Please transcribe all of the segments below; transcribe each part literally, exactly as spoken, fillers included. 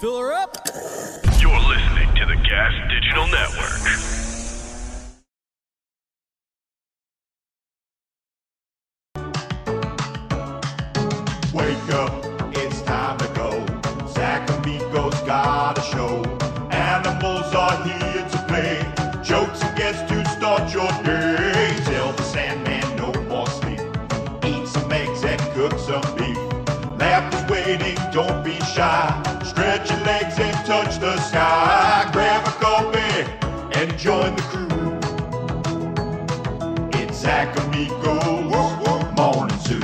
Fill her up. You're listening to the Gas Digital Network. Wake up, it's time to go. Zach Amico's got a show. Animals are here to play. Jokes and guests to start your day. Tell the Sandman no more sleep. Eat some eggs and cook some beef. Laughter's waiting, don't be shy. Stretch your legs and touch the sky. Grab a coffee and join the crew. It's Zach Amico's Morning Zoo.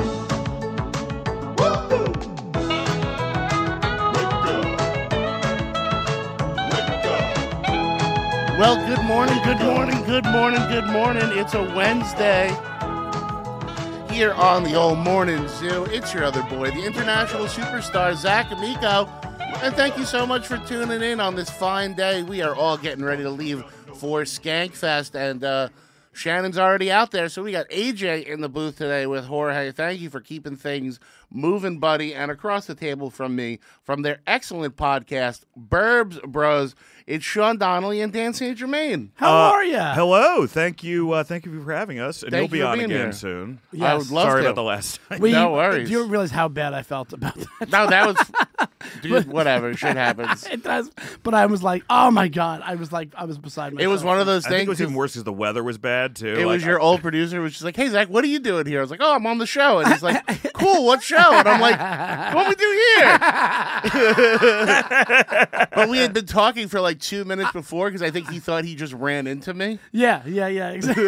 Well, good morning, good morning, good morning, good morning. It's a Wednesday here on the old Morning Zoo. It's your other boy, the international superstar, Zach Amico. And thank you so much for tuning in on this fine day. We are all getting ready to leave for Skankfest, and uh, Shannon's already out there. So we got A J in the booth today with Jorge. Thank you for keeping things moving, buddy. And across the table from me, from their excellent podcast, Burbs Bros, it's Sean Donnelly and Dan Saint Germain. How uh, are you? Hello. Thank you. Uh, thank you for having us. And Thank you'll be you for on being again here. soon. Yes. I would love Sorry to. about the last time. We, No worries. Do you realize how bad I felt about that? No, that was, dude, whatever, shit happens. It does, but I was like, oh my god! I was like, I was beside myself. It was one of those I think things. it was even worse because the weather was bad, too. It Like, was your old producer who was just like, hey, Zach, what are you doing here? I was like, oh, I'm on the show. And he's like, cool, what show? And I'm like, what we do here? But we had been talking for like two minutes before because I think he thought he just ran into me. Yeah, yeah, yeah, exactly.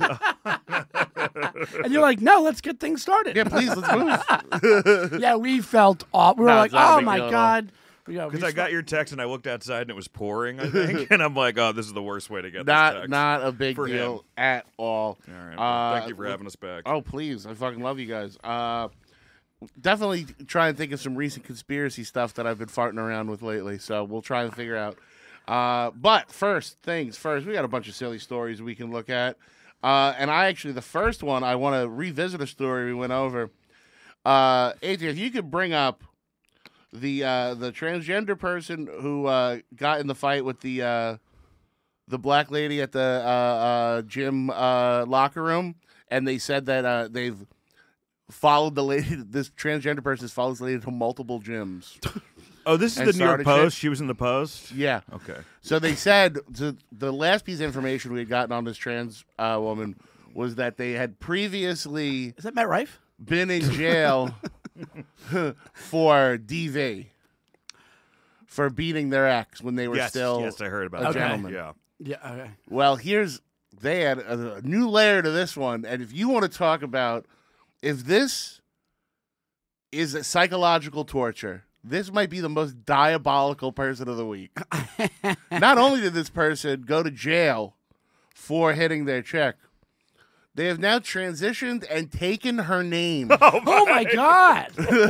And you're like, no, let's get things started. Yeah, please, let's move. Yeah, we felt off. We were No, like, it's not a oh big my deal at all. god. Yeah, we Because I got your text and I looked outside and it was pouring, I think. And I'm like, oh, this is the worst way to get this Not text. not a big For deal him. at all. All right. well, Uh, thank you for having us back. Oh, please. I fucking love you guys. Uh, definitely try and think of some recent conspiracy stuff that I've been farting around with lately. So we'll try and figure out. Uh, but first things first, we got a bunch of silly stories we can look at. Uh, and I actually, the first one, I want to revisit a story we went over. Uh, A J, if you could bring up the uh, the transgender person who uh, got in the fight with the uh, the black lady at the uh, uh, gym uh, locker room, and they said that uh, they've followed the lady. This transgender person has followed this lady to multiple gyms. Oh, this is and the New York started Post? shit. She was in the Post? Yeah. Okay. So they said the, the last piece of information we had gotten on this trans uh, woman was that they had previously Is that Matt Rife? been in jail for D V, for beating their ex when they were Yes, still yes, I heard about a that. gentleman. Yeah. Yeah. Okay. Well, here's they had a, a new layer to this one, and if you want to talk about if this is a psychological torture, this might be the most diabolical person of the week. Not only did this person go to jail for hitting their chick, they have now transitioned and taken her name. Oh my god.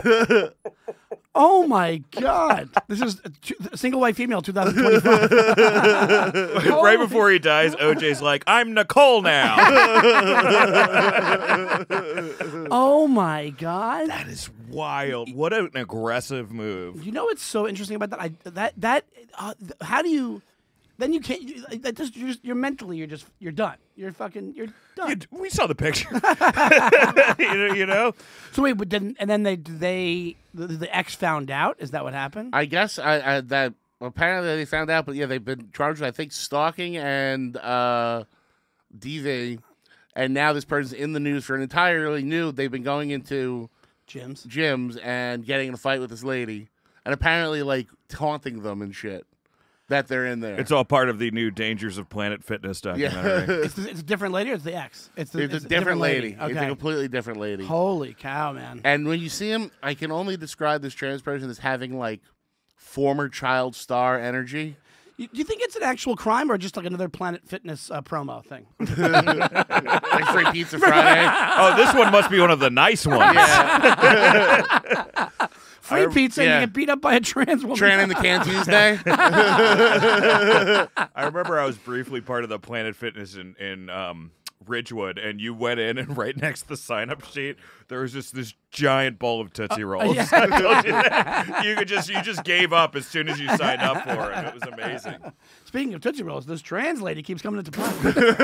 Oh my god. This is a two, single white female twenty twenty-five. Right before he dies, O J's like, I'm Nicole now. Oh my god. That is wild. What an aggressive move. You know what's so interesting about that? I that that uh, th- how do you? Then you can't. You, that just you're, just you're mentally you're just you're done. You're fucking you're done. You- we saw the picture. you, know, you know? So wait, but then and then they they the, the ex found out. Is that what happened? I guess I, I that apparently they found out, but yeah, they've been charged with, I think, stalking and uh, D V, and now this person's in the news for an entirely new. They've been going into Gyms. gyms and getting in a fight with this lady, and apparently like taunting them and shit that they're in there. It's all part of the new Dangers of Planet Fitness documentary. yeah, It's, it's a different lady or it's the ex? It's, the, it's a different lady. Okay. It's a completely different lady. Holy cow, man. And when you see him, I can only describe this trans person as having like former child star energy. You, do you think it's an actual crime or just like another Planet Fitness uh, promo thing? Like free pizza Friday. Oh, this one must be one of the nice ones. Yeah. Free I- pizza yeah. and you get beat up by a trans woman. Tran in the can Tuesday. I remember I was briefly part of the Planet Fitness in, in um, Ridgewood, and you went in, and right next to the sign-up sheet, there was just this giant bowl of Tootsie Rolls. yeah. I told you that. You could just you just gave up as soon as you signed up for it. It was amazing. Speaking of Tootsie Rolls, this trans lady keeps coming into play.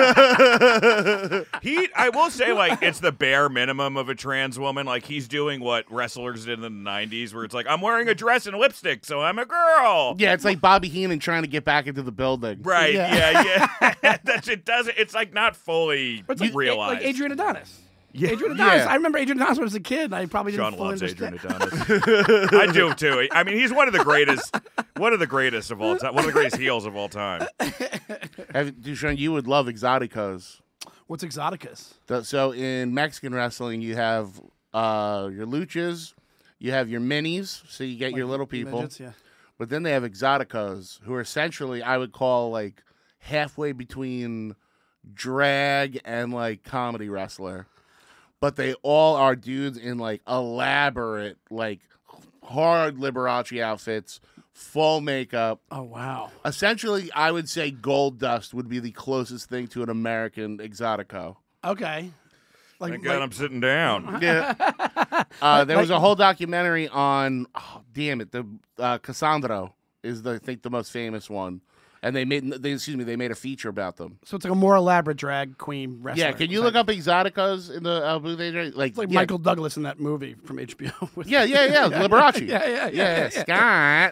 He, I will say, like, it's the bare minimum of a trans woman. Like, he's doing what wrestlers did in the nineties, where it's like, I'm wearing a dress and lipstick, so I'm a girl. Yeah, it's like Bobby Heenan trying to get back into the building. Right, Yeah. yeah, yeah. That's, it doesn't, it's like not fully It's like, realized. like Adrian Adonis. Yeah. Adrian Adonis. Yeah. I remember Adrian Adonis when I was a kid, and I probably didn't Sean fully loves Adrian understand. Adonis. I do too. I mean, he's one of the greatest, one of the greatest of all time, one of the greatest heels of all time. Have, Dushan, you would love Exoticos. What's Exoticus? The- So in Mexican wrestling, you have uh, your luchas, you have your minis, so you get your little people. Midgets, yeah. But then they have Exoticos, who are essentially, I would call, like, halfway between drag and, like, comedy wrestler. But they all are dudes in, like, elaborate, like, hard Liberace outfits, full makeup. Oh, wow. Essentially, I would say Gold Dust would be the closest thing to an American Exotico. Okay. Like, Thank God like- I'm sitting down. Yeah. Uh, there was a whole documentary on, oh, damn it, the uh, Cassandro is, the, I think, the most famous one. And they made, they, excuse me, they made a feature about them. so it's like a more elaborate drag queen wrestler. Yeah, can you It's look up Exoticos in the uh, Blue Day? Like, like yeah. Michael Douglas in that movie from H B O. with- Yeah, yeah, yeah, Liberace. Yeah, yeah, yeah, yeah, Scott.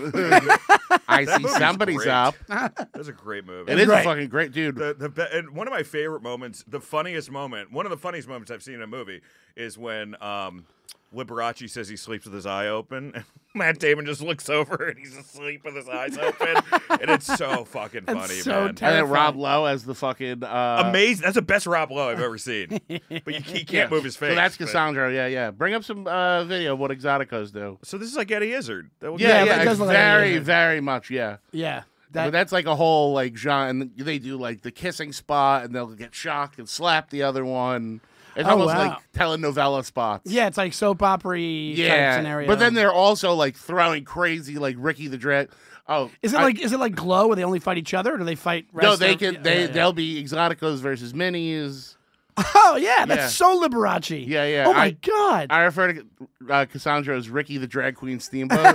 I see movie's somebody's great. up. That's a great movie. It is Right. a fucking great dude. The, the be- and one of my favorite moments, the funniest moment, one of the funniest moments I've seen in a movie is when um, Liberace says he sleeps with his eye open, and Matt Damon just looks over and he's asleep with his eyes open, and it's so fucking That's funny, so man. And then terrifying. Rob Lowe as the fucking uh, Amazing. That's the best Rob Lowe I've ever seen. But you, he can't yeah. move his face. So that's but- Cassandra. Yeah, yeah. Bring up some uh, video of what Exoticos do. So this is like Eddie Izzard. That would- Yeah, Yeah, yeah, but it does it's look like very, Eddie Izzard. very much. Yeah. Yeah. but That, that's like a whole like genre, and they do like the kissing spot, and they'll get shocked and slap the other one. It's Oh, almost wow. like telenovela spots. yeah, it's like soap opera yeah. type scenario. But then they're also like throwing crazy like Ricky the Dread. Oh, Is it I- like is it like Glow where they only fight each other, or do they fight? no? wrestler- They can. Yeah, They yeah, yeah. they'll be Exoticos versus minis. Oh yeah, that's Yeah. so Liberace. Yeah, yeah. Oh my I- god. I refer to uh, Cassandra as Ricky the Drag Queen Steamboat.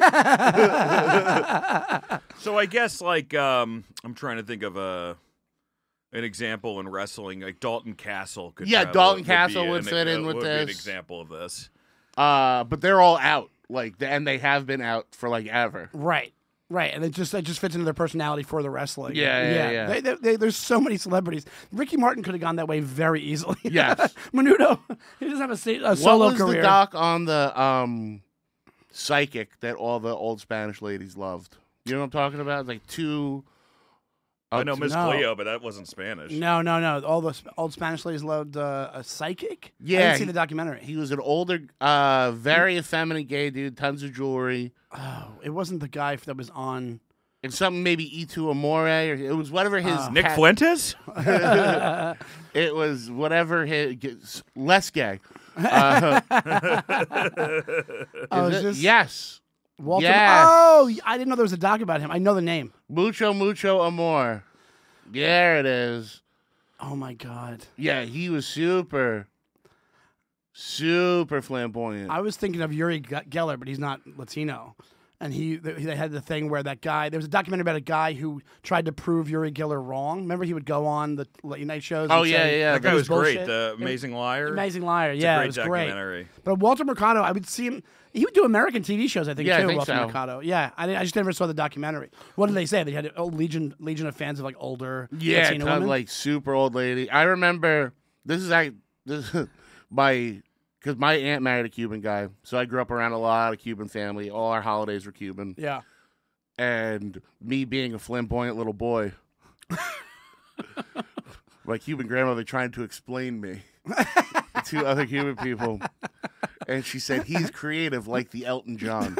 So I guess like um, I'm trying to think of a an example in wrestling. Like Dalton Castle could. Yeah, uh, Dalton be Castle an- would fit in uh, with would be an this. example of this. uh, but they're all out, like, and they have been out for like ever. Right. Right, and it just it just fits into their personality for the wrestling. Yeah, yeah, yeah. They, they, they, there's so many celebrities. Ricky Martin could have gone that way very easily. Yes. Menudo, he doesn't have a, sa- a What solo was career. the doc on the um, psychic that all the old Spanish ladies loved? You know what I'm talking about? It's like two. I know Miss no. Cleo, but that wasn't Spanish. No, no, no. All the sp- old Spanish ladies loved uh, a psychic. I Yeah, didn't see he- the documentary. He was an older, uh, very effeminate gay dude, tons of jewelry, oh, it wasn't the guy that was on. and something maybe E two Amore, or it was whatever his Uh, Nick cat- Fuentes? It was whatever his less gay. Uh, Oh, is is it? this Yes, Walter? Yeah. Oh, I didn't know there was a doc about him. I know the name. mucho mucho amor. There it is. Oh my god. Yeah, he was super, super flamboyant. I was thinking of Yuri Ge- Geller, but he's not Latino. And he, th- they had the thing where that guy. There was a documentary about a guy who tried to prove Yuri Geller wrong. Remember, he would go on the late night shows. Oh, and yeah, say, yeah, That guy it was great. bullshit. The Amazing Liar. Amazing Liar. It's yeah, a great it was documentary. great. But Walter Mercado, I would see him. He would do American T V shows, I think, Yeah, I too. think Walter so. Mercado. Yeah, I, didn't- I just never saw the documentary. What did they say? They had a legion, legion of fans of like older yeah, Latino ton- women. like super old lady. I remember this is like this my because my aunt married a Cuban guy, so I grew up around a lot of Cuban family. All our holidays were Cuban, yeah. and me being a flamboyant little boy, my Cuban grandmother trying to explain me to other Cuban people. And she said, he's creative like the Elton John.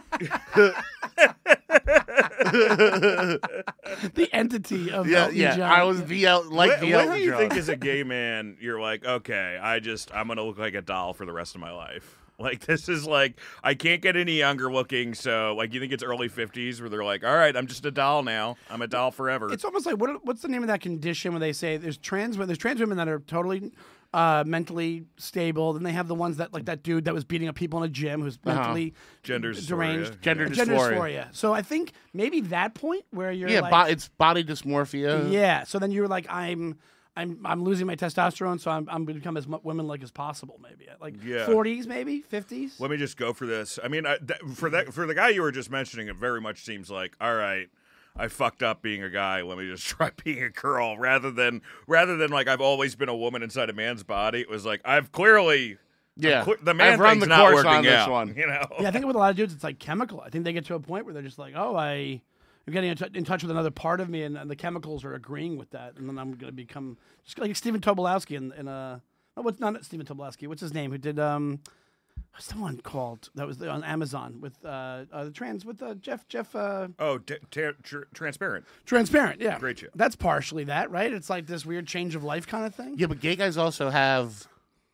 The entity of Yeah, Elton yeah. John. I was the El- like When, the when Elton do you John. think as a gay man, you're like, okay, I just, I'm going to look like a doll for the rest of my life? Like, this is like, I can't get any younger looking, so, like, you think it's early fifties where they're like, all right, I'm just a doll now. I'm a doll forever. It's almost like, what, what's the name of that condition where they say there's trans, there's trans women that are totally uh, mentally stable, then they have the ones that, like that dude that was beating up people in a gym who's Uh-huh. mentally Gender deranged. dysphoria. Gender Gender dysphoria. dysphoria. So I think maybe that point where you're Yeah, like, bo- it's body dysmorphia. yeah. So then you're like, I'm, I'm, I'm losing my testosterone, so I'm, I'm going to become as women like as possible. Maybe at like Yeah. forties, maybe fifties. Let me just go for this. I mean, I, th- for that for the guy you were just mentioning, it very much seems like, all right, I fucked up being a guy. Let me just try being a girl, rather than rather than like I've always been a woman inside a man's body. It was like I've clearly, Yeah. I'm cle- the man I've run thing's the not course working on this out. one. You know, Yeah, I think with a lot of dudes, it's like chemical. I think they get to a point where they're just like, oh, I. I'm getting in, t- in touch with another part of me, and, and the chemicals are agreeing with that, and then I'm going to become just like Stephen Tobolowsky in, in a oh, what's not Stephen Tobolowsky? What's his name? Who did um, what's the one called that was on Amazon with uh, uh the trans with uh, Jeff Jeff uh, oh, t- t- tr- transparent. Transparent, yeah, Great show. That's partially that, right? It's like this weird change of life kind of thing. Yeah, but gay guys also have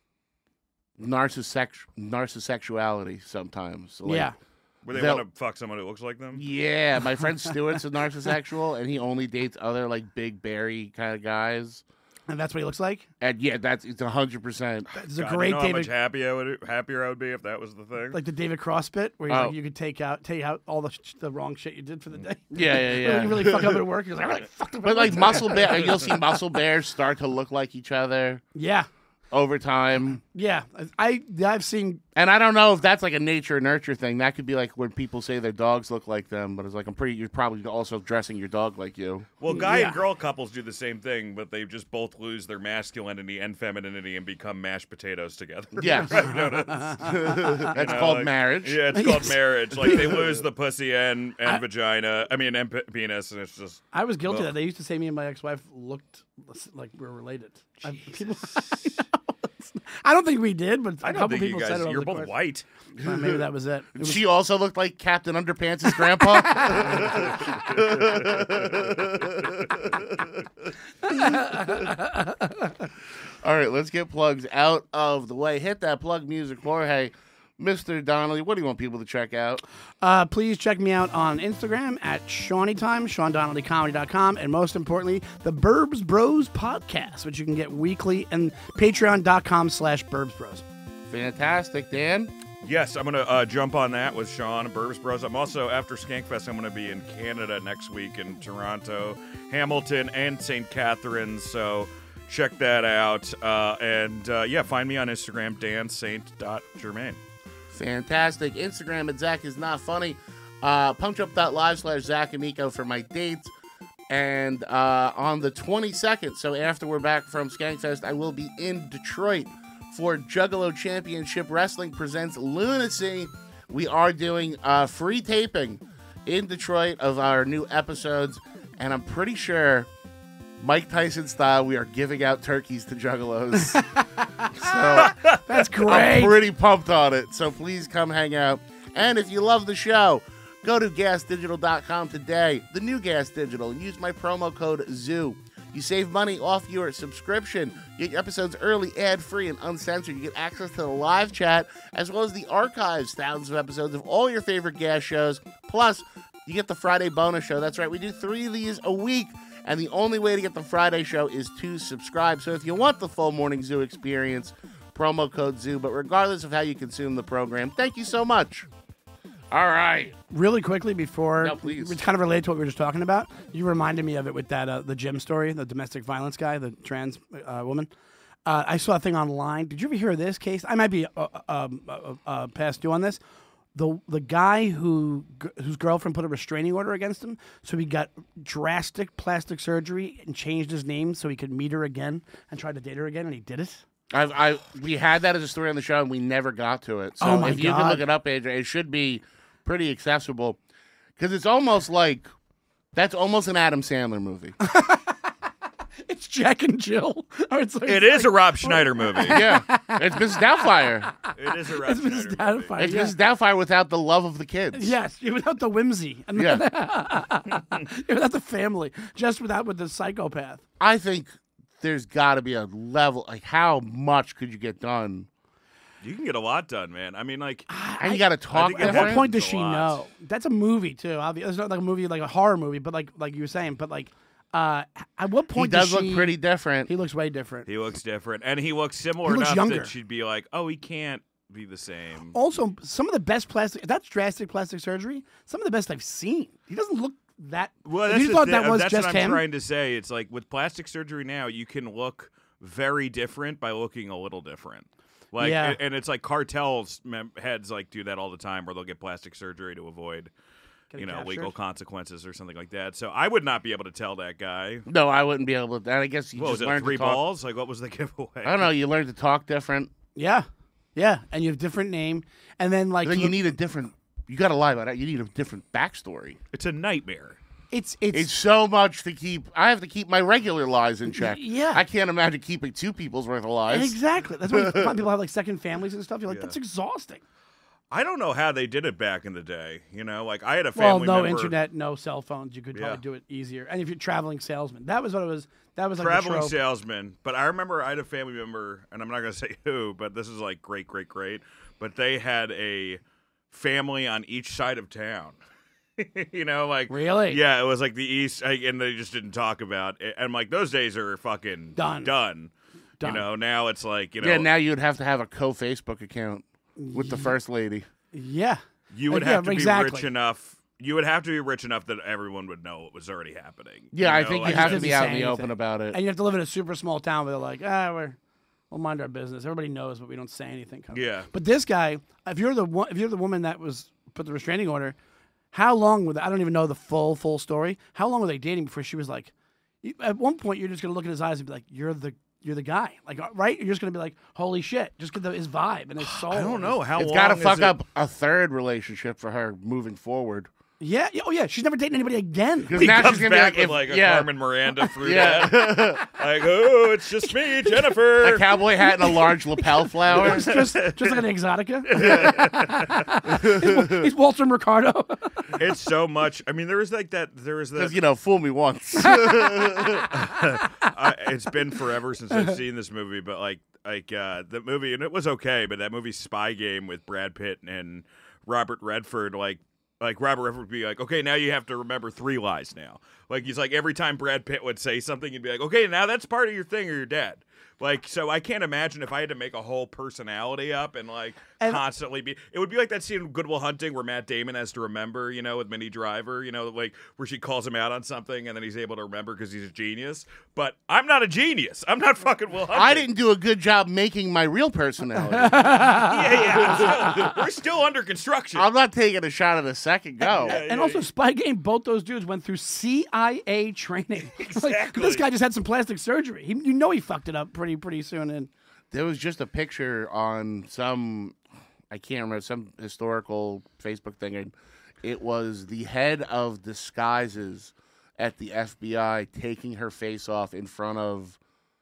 narcissex- narcissexuality sometimes. Like, yeah, Where they They'll- want to fuck someone who looks like them. Yeah, my friend Stuart's a narcissexual, and he only dates other like big berry kind of guys. and that's what he looks like. And yeah, that's it's a hundred percent. It's a God, great you know how David, much happy I would, happier I would be if that was the thing. like the David Cross bit, where he's Oh. like, you could take out take out all the sh- the wrong shit you did for the day. Yeah, yeah, yeah. You really fuck up at work. You're like, I really fucked up. But at like work. muscle bear, you'll see muscle bears start to look like each other yeah, over time. yeah. I I've seen. And I don't know if that's like a nature nurture thing. That could be like when people say their dogs look like them, but it's like I'm pretty. You're probably also dressing your dog like you. Well, guy Yeah. and girl couples do the same thing, but they just both lose their masculinity and femininity and become mashed potatoes together. Yeah, I've noticed. that's You know, called like- marriage. Yeah, it's called marriage. Like they lose the pussy and, and vagina. I mean, and p- penis, and it's just. I was guilty Ugh. of that. They used to say me and my ex-wife looked like we were related. I, people, I don't think we did, but a I don't couple think you people guys. said it. over You're the both course. white. Uh, maybe that was it. It was- She also looked like Captain Underpants' grandpa. All right, let's get plugs out of the way. Hit that plug music, Jorge. Mister Donnelly, what do you want people to check out? Uh, please check me out on Instagram at Shawnee Time, Sean Donnelly Comedy dot com, and most importantly, the Burbs Bros podcast, which you can get weekly, and patreon dot com slash Burbs Bros. Fantastic, Dan. Yes, I'm gonna uh, jump on that with Sean and Burbs Bros. I'm also after Skankfest. I'm gonna be in Canada next week in Toronto, Hamilton, and Saint Catharines. So check that out. Uh, and uh, yeah, find me on Instagram, dan saint dot germain. Fantastic. Instagram at Zach is not funny. Uh, punchup.live slash Zach Amico for my dates. And uh, on the twenty-second, so after we're back from Skankfest, I will be in Detroit for Juggalo Championship Wrestling presents Lunacy. We are doing uh, free taping in Detroit of our new episodes, and I'm pretty sure, Mike Tyson style, we are giving out turkeys to Juggalos. So That's I'm great. pretty pumped on it, so please come hang out. And if you love the show, go to gas digital dot com today, the new Gas Digital, and use my promo code ZOO. You save money off your subscription. You get your episodes early, ad-free, and uncensored. You get access to the live chat, as well as the archives, thousands of episodes of all your favorite Gas shows. Plus, you get the Friday bonus show. That's right, we do three of these a week, and the only way to get the Friday show is to subscribe. So if you want the full Morning Zoo experience, promo code ZOO. But regardless of how you consume the program, thank you so much. All right. Really quickly before, No, please. it's kind of related to what we were just talking about. You reminded me of it with that uh, the Jim story, the domestic violence guy, the trans uh, woman. Uh, I saw a thing online. Did you ever hear of this case? I might be uh, um, uh, uh, past due on this. The the guy who g- whose girlfriend put a restraining order against him, so he got drastic plastic surgery and changed his name so he could meet her again and try to date her again, and he did it. I've, I we had that as a story on the show, and we never got to it. So Oh, my if you can God. look it up, Adrian, it should be pretty accessible because it's almost like that's almost an Adam Sandler movie. It's Jack and Jill. Or it's like, It is a Rob Schneider movie. Yeah, it's Missus Doubtfire. It is a Rob It's Missus Schneider movie. Doubtfire. It's yeah. Missus Doubtfire without the love of the kids. Yes, without the whimsy and Yeah, without the family, just without with the psychopath. I think there's got to be a level. Like, how much could you get done You can get a lot done, man. I mean, like, And you got to talk think At at what different. point does It's a she lot. know? That's a movie too. Obviously, it's not like a movie, like a horror movie, but like like you were saying. But like, uh, at what He point does look she, pretty different. He looks way different. he looks different, and he looks similar He looks enough younger. that she'd be like, "Oh, he can't be the same." Also, some of the best plastic. That's drastic plastic surgery. Some of the best I've seen. He doesn't look that. Well, if that's you the thought thi- that was that's just what I'm him. trying to say. It's like with plastic surgery now, you can look very different by looking a little different. Like, Yeah. and it's like cartels mem- heads like do that all the time, where they'll get plastic surgery to avoid, Getting you know, captured. legal consequences or something like that. So I would not be able to tell that guy. No, I wouldn't be able to. I guess you What just was it? learn Three to talk. balls? Like, what was the giveaway? I don't know. You learn to talk different. Yeah, yeah, and you have different name, and then like Then you look- need a different. You got to lie about that. You need a different backstory. It's a nightmare. it's it's, It's so much to keep. I have to keep my regular lies in check. Yeah. I can't imagine keeping two people's worth of lies. exactly. That's why you find people have like second families and stuff. You're like, Yeah. that's exhausting. I don't know how they did it back in the day. You know, like I had a Well, family no member. internet, no cell phones. You could Yeah. probably do it easier. And if you're traveling salesman, that was what it was. That was like the Traveling trope. salesman, but I remember I had a family member, and I'm not going to say who, but this is like great, great, great. But they had a family on each side of town. You know, like Really? Yeah, it was like the east, like, and they just didn't talk about it. And I'm like, those days are fucking Done. done. Done. You know, now it's like you know, Yeah, now you'd have to have a co-Facebook account with the first lady. Yeah. you would Like, yeah, have to be exactly. rich enough. You would have to be rich enough that everyone would know what was already happening. Yeah, You I know, think like, you have to doesn't be out say in the open anything. about it. And you have to live in a super small town where they're like, ah, we're we'll mind our business. Everybody knows, but we don't say anything. Kind of. Yeah. But this guy, if you're the one, if you're the woman that was put the restraining order, how long were they, I don't even know the full full story. How long were they dating before she was like? you- At one point, you're just gonna look in his eyes and be like, "You're the you're the guy," like uh, right? You're just gonna be like, "Holy shit!" Just get the, his vibe and his soul. I don't know how It's long got to is fuck it- up a third relationship for her moving forward. Yeah. yeah. Oh yeah. She's never dating anybody again. Because He now comes she's gonna back be like, with if- like a yeah, Carmen Miranda through yeah, that. Like, oh, it's just me, Jennifer. a cowboy hat and a large lapel flower. just, just like an exotica. he's, he's Walter Mercado. It's so much. I mean, there was like that. There was that. Because you know, fool me once. I, it's been forever since I've seen this movie, but like, like uh, the movie, and it was okay. But that movie, Spy Game, with Brad Pitt and Robert Redford, like. Like Robert Redford would be like, okay, now you have to remember three lies now. Like he's like every time Brad Pitt would say something, he'd be like, okay, now that's part of your thing or you're dead. Like, so I can't imagine if I had to make a whole personality up and like And- constantly be. It would be like that scene in Good Will Hunting where Matt Damon has to remember, you know, with Minnie Driver, you know, like where she calls him out on something and then he's able to remember because he's a genius. But I'm not a genius. I'm not fucking Will Hunting. I didn't do a good job making my real personality. Yeah, yeah. We're still, we're still under construction. I'm not taking a shot at a second go. And also, Spy Game, both those dudes went through C I A training. Like, Exactly. this guy just had some plastic surgery. He, you know he fucked it up pretty pretty soon. And There was just a picture on some, I can't remember, some historical Facebook thing, and it was the head of disguises at the F B I taking her face off in front of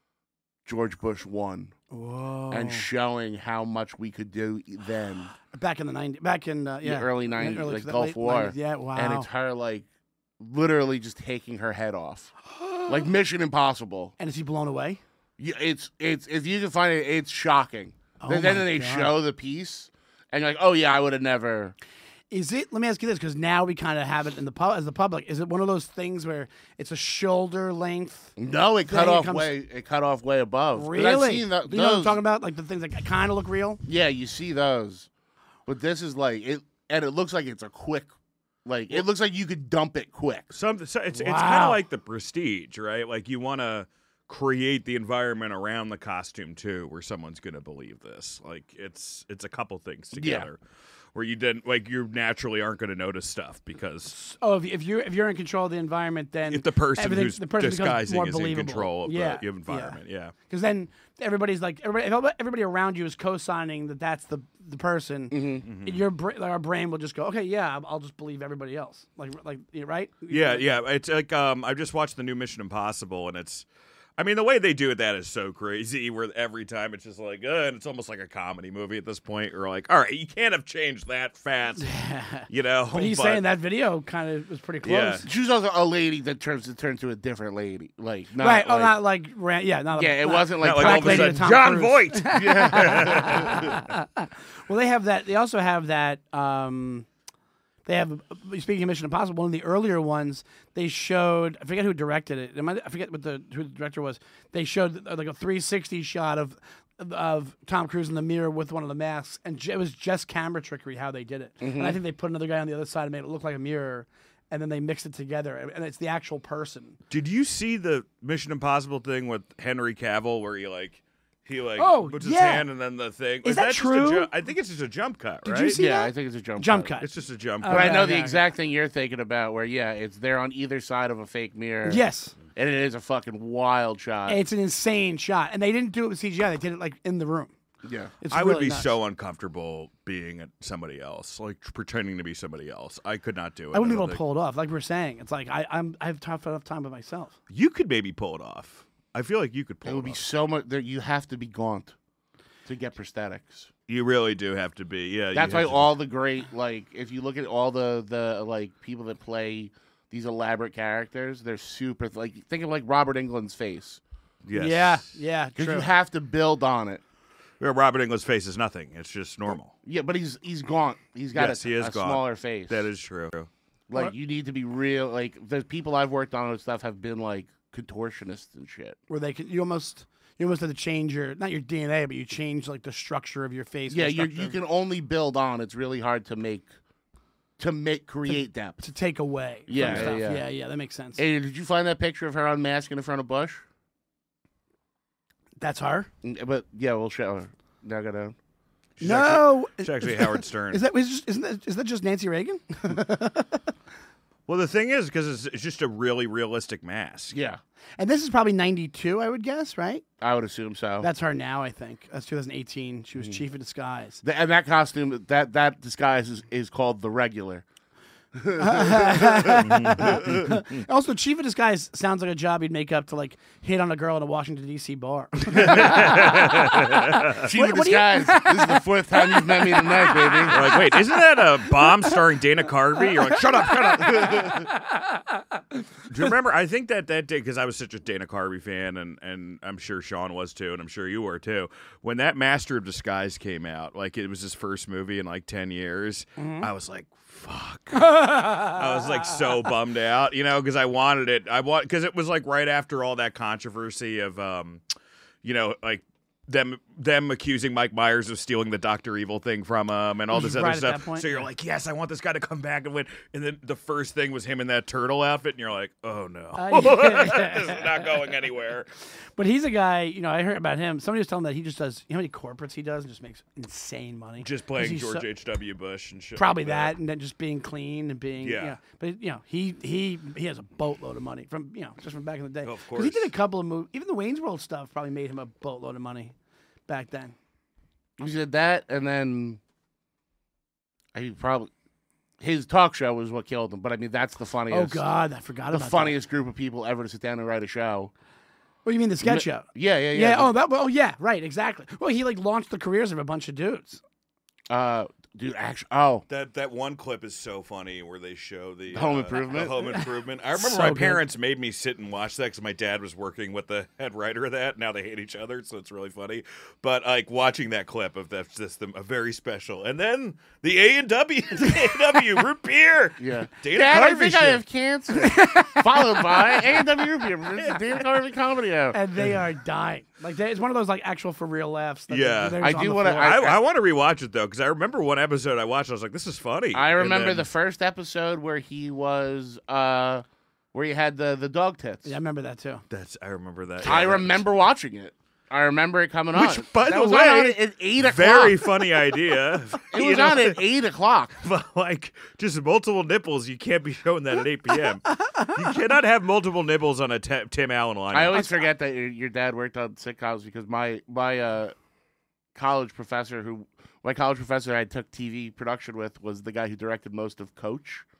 George Bush one whoa, and showing how much we could do then. back in the nineties, back in uh, yeah, the early in nineties, early- like late Gulf War. nineties. Yeah, wow. And it's her, like, literally just taking her head off. Like Mission Impossible. And is he blown away? Yeah, it's it's if you can find it, it's shocking. Oh then then my they God. show the piece, and you're like, oh yeah, I would have never. Is it? Let me ask you this, because now we kind of have it in the pub as the public. Is it one of those things where it's a shoulder length? No, it cut Thing, it off comes- way. It cut off way above. 'Cause Really? I've seen tho- you know what I'm those. talking about? Like the things that kind of look real. Yeah, you see those, but this is like it, and it looks like it's a quick. Like it looks like you could dump it quick. Some, so it's it's kind Wow. of like the Prestige, right? Like you want to create the environment around the costume too, where someone's going to believe this. Like it's it's a couple things together, where you didn't like you naturally aren't going to notice stuff because Oh, if, if you're if you're in control of the environment, then if the person everything- who's the person becomes disguising more is in believable. control of yeah, the environment, yeah. Because then everybody's like everybody, everybody around you is co-signing that that's the the person. Mm-hmm. Your bra- like our brain will just go, okay, yeah, I'll- I'll just believe everybody else. Like like yeah, right? Yeah, yeah. It's like um, I just watched the new Mission Impossible, and it's. I mean, the way they do that is so crazy. Where every time it's just like, uh, and it's almost like a comedy movie at this point. Or like, all right, you can't have changed that fast, you know. But he's saying that video kind of was pretty close. Yeah. She was also a lady that turns to turn to a different lady, like not right? Like, oh, not like ran, yeah, not yeah. It not, wasn't like, Not like all of a Lady sudden, to Tom John Cruise. Voight. Well, they have that. They also have that. Um, they have. Speaking of Mission Impossible, one of the earlier ones, they showed. I forget who directed it. It might- I forget what the who the director was. They showed uh, like a three sixty shot of of Tom Cruise in the mirror with one of the masks, and j- it was just camera trickery how they did it. And I think they put another guy on the other side and made it look like a mirror, and then they mixed it together, and it's the actual person. Did you see the Mission Impossible thing with Henry Cavill, where he like he like Oh, puts his yeah. hand and then the thing? Is Was that just a true? ju- I think it's just a jump cut, Did right? you see yeah, that? I think it's a jump Jump cut. cut. It's just a jump Oh, cut. But I Okay, know the okay. exact thing you're thinking about, where yeah, it's they're on either side of a fake mirror. Yes. and it is a fucking wild shot. It's an insane shot, and they didn't do it with C G I. They did it like in the room. yeah, It's I really would be nuts. so uncomfortable being a- somebody else, like pretending to be somebody else. I could not do it. I wouldn't be don't able to think- pull it off. Like we we're saying, it's like I, I'm I have tough enough time with myself. You could maybe pull it off. I feel like you could it pull would it be off. so much. There, you have to be gaunt to get prosthetics. You really do have to be. Yeah, you That's why have to- all the great, like, if you look at all the the like people that play these elaborate characters, they're super. Like, think of like Robert Englund's face, Yes. Yeah, yeah, because true. you have to build on it. Yeah, Robert Englund's face is nothing. It's just normal. Yeah, but he's he's gaunt. He's got Yes, a, he is a gaunt. smaller face. That is true. like you need to be real. Like the people I've worked on with stuff have been like contortionists and shit. Where they can, you almost you almost have to change your not your D N A, but you change like the structure of your face. Yeah, the you structure you can only build on. It's really hard to make to make create depth. to take away. from Yeah, stuff. yeah. yeah, yeah. That makes sense. Hey, did you find that picture of her unmasking in front of Bush? That's her. Mm, But yeah, we'll show her. Now go down. She's No, Actually, it's actually Howard Stern. Is that is, just, isn't that is that just Nancy Reagan? Well, the thing is, because it's, it's just a really realistic mask. Yeah, And this is probably ninety-two, I would guess, right? I would assume so. That's her now, I think. That's twenty eighteen. She was Mm-hmm. chief of disguise. The- and that costume, that that disguise is, is called the regular. Also, chief of disguise sounds like a job you'd make up to like hit on a girl in a Washington D C bar. Chief What- of what do you- disguise. This is the fourth time you've met me tonight, baby. You're like, wait, isn't that a bomb starring Dana Carvey? You're like, shut up, shut up. Do you remember? I think that that day, because I was such a Dana Carvey fan, and, and I'm sure Sean was too, and I'm sure you were too. When that Master of Disguise came out, like it was his first movie in like ten years, I was like, fuck. I was like so bummed out, you know, because I wanted it. I want because it was like right after all that controversy of, um, you know, like them them accusing Mike Myers of stealing the Doctor Evil thing from him and all this Right other at stuff. that point, So you're yeah. like, yes, I want this guy to come back and win. And then the first thing was him in that turtle outfit, and you're like, oh no, Uh, this is not going anywhere. But he's a guy, you know, I heard about him. Somebody was telling that he just does, you know how many corporates he does and just makes insane money? Just 'Cause playing he's George so- H W. Bush and shit. Probably like that, and then just being clean and being, Yeah. yeah. But, you know, he he he has a boatload of money from, you know, just from back in the day. Of Because he did a course. couple of movies. Even the Wayne's World stuff probably made him a boatload of money back then. He did that, and then he probably his talk show was what killed him. But I mean, that's the funniest. Oh, God, I forgot the about funniest group of people ever to sit down and write a show. that. What do you mean, the sketch show? Yeah, yeah, Yeah. yeah. oh, that. Oh, yeah. Right. Exactly. Well, he like launched the careers of a bunch of dudes. Uh, dude, actually, oh, That that one clip is so funny where they show the Home uh, Improvement? the Home Improvement. I remember So my good. parents made me sit and watch that because my dad was working with the head writer of that. Now they hate each other, so it's really funny. But like watching that clip of that system, a very special. And then the A and W, A and W root beer. yeah. Dana Dad, I Carvey think show. I have cancer. Followed by A and W Root Beer. It's the Dana Carvey Comedy Hour. And they are dying. Like, they, it's one of those like actual for real laughs. That Yeah. they're I just on do the wanna- floor. I, I- I want to rewatch it though because I remember one episode I watched. I was like, "This is funny." I And remember then- the first episode where he was, uh, where he had the, the dog tits. Yeah, I remember that too. That's I remember that. I Yeah, remember watching it. I remember it coming on. Which, by that the was way, on at eight o'clock. very funny idea. It You was know? on at eight o'clock. But like just multiple nipples, you can't be showing that at eight p.m. You cannot have multiple nipples on a t- Tim Allen line. I always forget that your, your dad worked on sitcoms because my my uh, college professor, who my college professor I took T V production with, was the guy who directed most of Coach.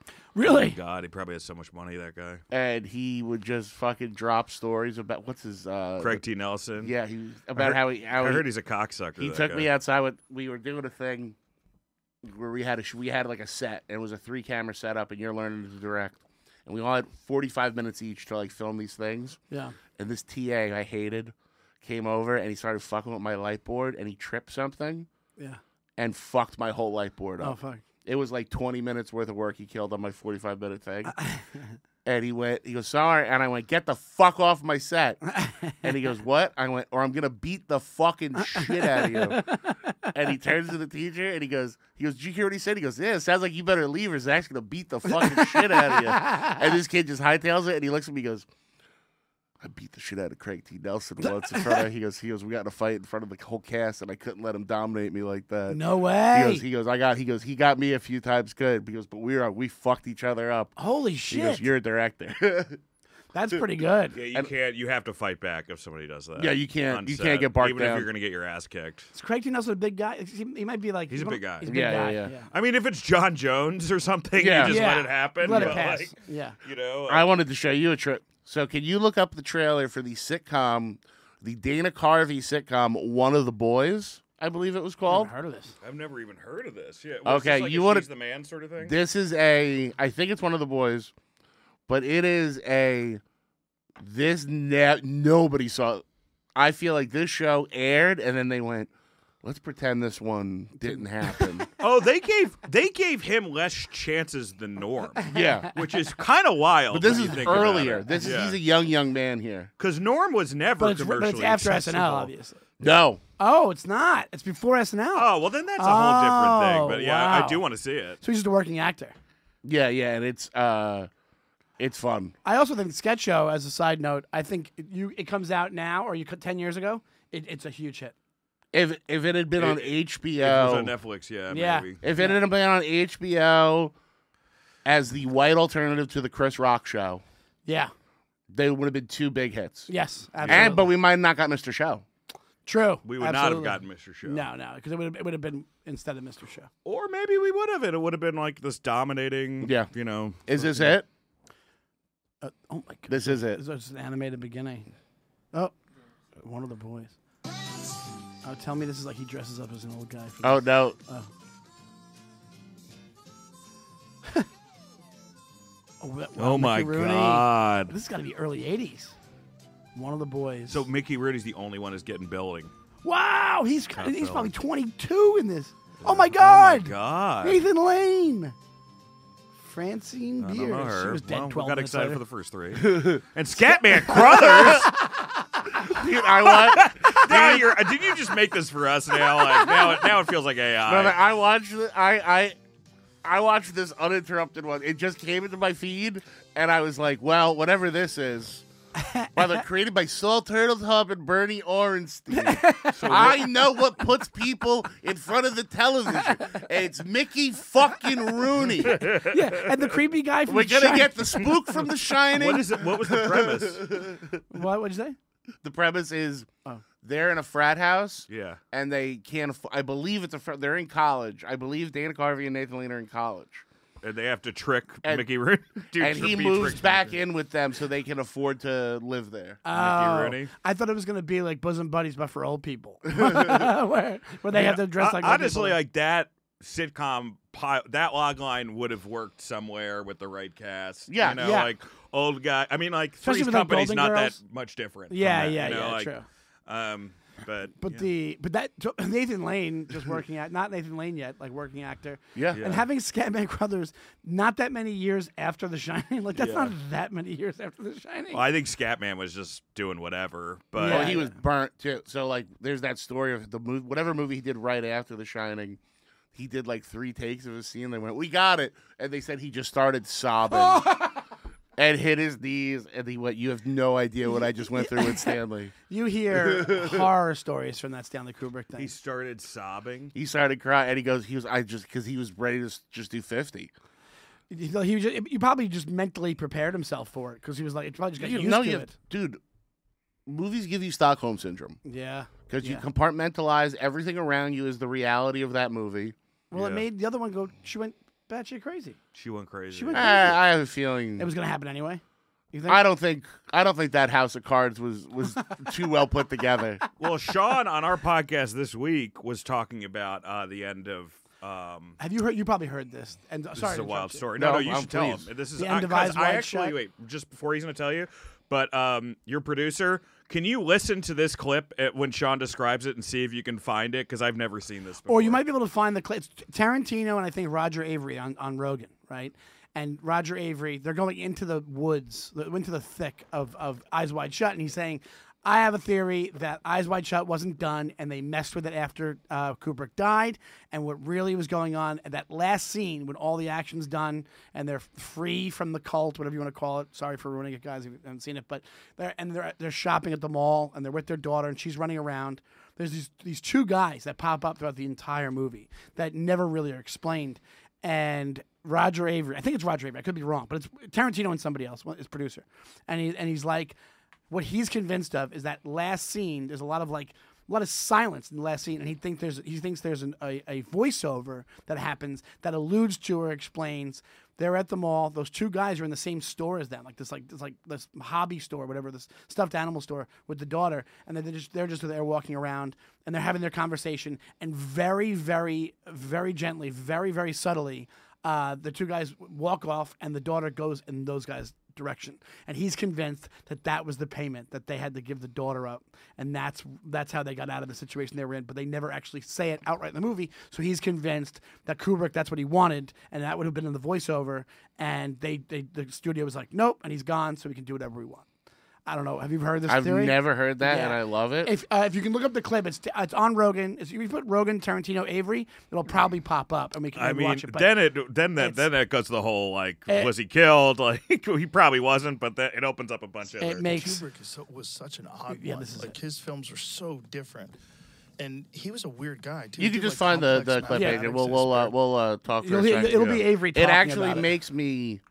Really? God, he probably has so much money. That guy, and he would just fucking drop stories about what's his uh Craig T. Nelson. yeah he about heard- how he how I he, heard he's a cocksucker. he that took guy. me outside with we were doing a thing where we had a sh- we had like a set and it was a three camera setup and you're learning to direct and we all had forty-five minutes each to like film these things Yeah. and this T A I hated came over and he started fucking with my light board and he tripped something Yeah. and fucked my whole light board Oh up. fuck. It was like twenty minutes worth of work he killed on my forty-five minute thing. And he went, he goes, sorry. And I went, get the fuck off my set. And he goes, what? I went, or I'm going to beat the fucking shit out of you. And he turns to the teacher and he goes, he goes, did you hear what he said? He goes, yeah, it sounds like you better leave or Zach's going to beat the fucking shit out of you. And this kid just hightails it and he looks at me and goes, I beat the shit out of Craig T. Nelson once in front of, he goes, he goes, we got in a fight in front of the whole cast and I couldn't let him dominate me like that. No He way. goes, he goes, I got, he goes, he got me a few times good. He goes, but we were, we fucked each other up. Holy He goes, shit. you're a director. That's pretty good. Yeah, you And- can't. You have to fight back if somebody does that. Yeah, you can't- on you set, can't get barked even down. if you're gonna get your ass kicked. Is Craig T. Nelson a big guy? He, he might be like He's a one- big guy. He's a big Yeah, guy. yeah, yeah. I mean, if it's John Jones or something, Yeah. you just Yeah. let it happen. Let it but, pass. like, Yeah. you know, I wanted to show you a trip. So can you look up the trailer for the sitcom, the Dana Carvey sitcom, One of the Boys, I believe it was Never called? heard of this. I've never even heard of this. Yeah. Okay, this like you a wanna- She's the man sort of thing. This is a, I think it's One of the Boys, but it is a, this, ne- nobody saw, I feel like this show aired and then they went, let's pretend this one didn't happen. Oh, they gave they gave him less chances than Norm, Yeah. which is kind of wild. But this when is you think about earlier. it. This is, Yeah. he's a young, young man here. Because Norm was never But it's, but commercially it's after S N L, accessible. obviously. No. Oh, it's not. It's before S N L. Oh well, then that's a whole different thing. Oh, But yeah, I wow. do want to see it. So he's just a working actor. Yeah, yeah, and it's, uh, it's fun. I also think Sketch Show, as a side note, I think it- you it comes out now or you cut ten years ago, it, it's a huge hit. If if it had been on It- H B If it was O, on Netflix, yeah, Yeah. maybe. if it had been on H B O as the white alternative to the Chris Rock show, Yeah. they would have been two big hits. Yes. Absolutely. And but we might not got Mister Show. True. We would Absolutely. not have gotten Mister Show. No, no, because it would it would have been instead of Mister Show. Or maybe we would have. It It would have been like this dominating. Yeah. You know. Is this it? Uh, oh my god. This is it. This is just an animated beginning. Oh, one of the boys. Oh, tell me this is like he dresses up as an old guy. For Oh this. no. Oh, that- Oh wow, my Mickey Rooney. God. This has got to be early eighties. One of the boys. So Mickey Rooney's the only one who's getting billing. wow, he's Top he's billing. probably twenty-two in this. Oh my god. Oh my God. Nathan Lane. Francine I don't Beers. know She her. was dead Well, we twelve got minutes excited later. for the first three. And Scatman Crothers. Dude, I watched. now you're. Did you just make this for us now? Like, now, it, now it feels like A I. No, no, I watched. The, I I I watched this uninterrupted one. It just came into my feed, and I was like, "Well, whatever this is." By the created by Saul Turtletop and Bernie Orenstein. I know what puts people in front of the television. It's Mickey fucking Rooney. Yeah, and the creepy guy from We're gonna Shining. get the spook from The Shining. What is it? What was the premise? What would you say? The premise is Oh. they're in a frat house Yeah. and they can't. Aff- I believe it's a. Fr- they're in college. I believe Dana Carvey and Nathan Lane are in college, And they have to trick And- Mickey Rooney. Do and he be moves tricked back Mickey. in with them so they can afford to live there. Oh, Rooney? I thought it was going to be like bosom buddies, but for old people, where, where they have to dress like. old honestly, people. like that sitcom pi- that log line would have worked somewhere with the right cast. Yeah, you know, yeah. like old guy. I mean, like Especially Three's with, like, Company's Golden not Girls. that much different. from Yeah, that, yeah, you know, yeah, like, true. Um, but But yeah. the but that so Nathan Lane just working at not Nathan Lane yet, like working actor. Yeah. And having Scatman Crothers not that many years after The Shining, like that's Yeah. not that many years after The Shining. Well, I think Scatman was just doing whatever. But Oh, Yeah. he was burnt too. So like, there's that story of the movie, whatever movie he did right after The Shining. He did like three takes of a scene. They went, "We got it," and they said he just started sobbing and hit his knees. And he went, "You have no idea what I just went through with Stanley." You hear horror stories from that Stanley Kubrick thing. he started sobbing. He started crying, and he goes, "He was I just because he was ready to s- just do fifty." He he was just, he probably just mentally prepared himself for it because he was like, it probably just got You used know, to you it. have, dude. Movies give you Stockholm syndrome Yeah. because you Yeah. compartmentalize everything around you is the reality of that movie. Well, it Yeah. made the other one go. She went batshit crazy. She went crazy. She went I, crazy. I have a feeling. It was going to happen anyway. You think? I don't think. I don't think that House of Cards was was too well put together. Well, Sean on our podcast this week was talking about uh, the end of. Um, Have you heard? You probably heard this. And uh, this sorry, is to a wild interrupt you. story. No, No, no, you um, should tell please. him. This is The I, end of 'cause Eyes I Wide actually Shut? wait just before he's going to tell you. But um, your producer, can you listen to this clip at, when Sean describes it and see if you can find it? Because I've never seen this before. Or you might be able to find the clip. It's Tarantino and I think Roger Avery on, on Rogan, right? And Roger Avery, they're going into the woods, the- into the thick of, of Eyes Wide Shut, and he's saying, I have a theory that Eyes Wide Shut wasn't done, and they messed with it after uh, Kubrick died. And what really was going on, and that last scene when all the action's done and they're free from the cult, whatever you want to call it. Sorry for ruining it, guys, if you haven't seen it. But they're and they're they're shopping at the mall, and they're with their daughter, and she's running around. There's these these two guys that pop up throughout the entire movie that never really are explained. And Roger Avery, I think it's Roger Avery. I could be wrong, but it's Tarantino and somebody else, his producer, and he and he's like. What he's convinced of is that last scene. There's a lot of like a lot of silence in the last scene, and he think there's he thinks there's an, a a voiceover that happens that alludes to or explains. They're at the mall. Those two guys are in the same store as them, like this like this like this hobby store, whatever, this stuffed animal store with the daughter, and they're just they're just there walking around and they're having their conversation, and very very very gently, very very subtly, uh, the two guys walk off, and the daughter goes in those guys' direction, and he's convinced that that was the payment that they had to give the daughter up, and that's that's how they got out of the situation they were in. But they never actually say it outright in the movie, so he's convinced that Kubrick, that's what he wanted, and that would have been in the voiceover. And they, they the studio was like, nope, and he's gone, so we can do whatever we want. I don't know. Have you heard this I've theory? never heard that, Yeah. and I love it. If uh, if you can look up the clip, it's it's on Rogan. If you put Rogan, Tarantino, Avery, it'll probably pop up, and we can I mean, watch it. But then it then that it's- then that goes to the whole like, It- was he killed? Like he probably wasn't, but that it opens up a bunch of. it other- makes Kubrick is so, was such an odd Yeah, one. this is Like it. his films were so different, and he was a weird guy too. you He can did, just like, find the, complex the clip, Yeah. Adrian. We'll mathematics we'll uh, and we'll uh, talk for You'll a hear- second. it'll be Avery It talking actually about it. makes me.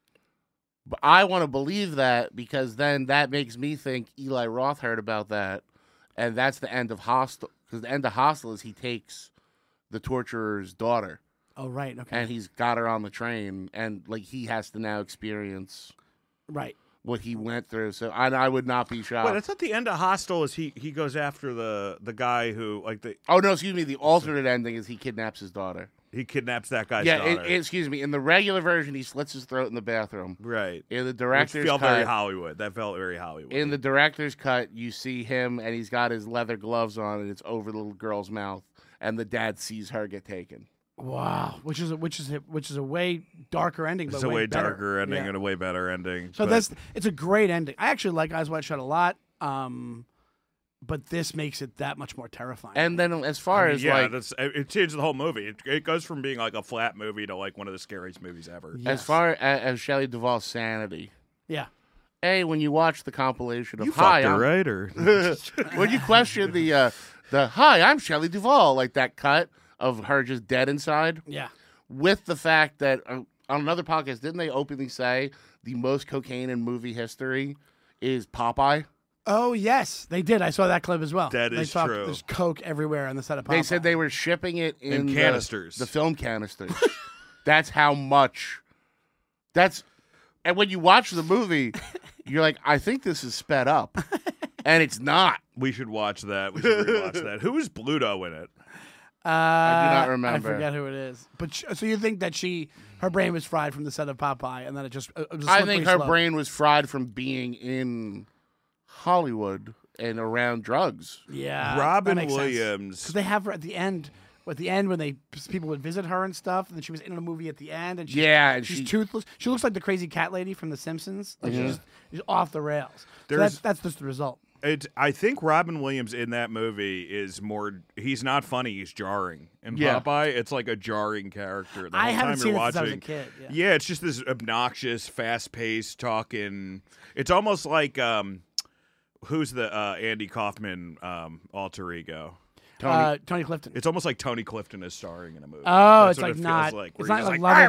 But I want to believe that because then that makes me think Eli Roth heard about that, and that's the end of Hostel. Because the end of Hostel is he takes the torturer's daughter, Oh right, okay, and he's got her on the train, and like he has to now experience right. what he went through. So I, I would not be shocked. Wait, that's at the end of Hostel. Is he he goes after the the guy who like the oh no, excuse me. The alternate ending is he kidnaps his daughter. he kidnaps that guy's yeah, daughter. it, excuse me. In the regular version, he slits his throat in the bathroom. right. In the Which director's felt cut, very Hollywood. That felt very Hollywood. in the director's cut, you see him and he's got his leather gloves on, and it's over the little girl's mouth, and the dad sees her get taken. Wow, which is a, which is a, which is a way darker ending, but it's a way better. darker ending Yeah. and a way better ending. So but- that's it's a great ending. I actually like Eyes Wide Shut a lot, um, but this makes it that much more terrifying. And then as far I mean, as yeah, like that's it it changed the whole movie. It, it goes from being like a flat movie to like one of the scariest movies ever. Yes. as far as, as Shelley Duvall's sanity. yeah, Hey, when you watch the compilation of You Hi, fucked her, I'm- right? Or when you question the uh, the Hi, I'm Shelley Duvall, like that cut of her just dead inside, yeah. with the fact that uh, on another podcast, didn't they openly say the most cocaine in movie history is Popeye? Oh yes, they did. I saw that clip as well. That they is talked, true. There's coke everywhere on the set of Popeye. They said they were shipping it in, In the- canisters. the film canisters. That's how much. That's, and when you watch the movie, you're like, I think this is sped up, and it's not. we should watch that. We should rewatch that. Who is Bluto in it? Uh, I do not remember. I forget who it is. But sh- so you think that she, her brain was fried from the set of Popeye, and then it just. It was a I slippery think her slope. brain was fried from being in Hollywood and around drugs. Yeah, Robin that makes sense. Williams. Because they have her at the end. At the end, when they people would visit her and stuff, and then she was in a movie at the end, and she's, Yeah, and she's she- toothless. She looks like the crazy cat lady from The Simpsons. Like Mhm. she's, she's off the rails. So There's- that's that's just the result. It, I think Robin Williams in that movie is more. He's not funny. He's jarring. In Yeah. Popeye, it's like a jarring character. The I whole haven't time seen you're it since I was watching, a kid. Yeah. Yeah, it's just this obnoxious, fast-paced talking. It's almost like um, who's the uh, Andy Kaufman um, alter ego? Tony. Uh, Tony Clifton. It's almost like Tony Clifton is starring in a movie. Oh, That's it's what like it feels not. Like, it's where not you're like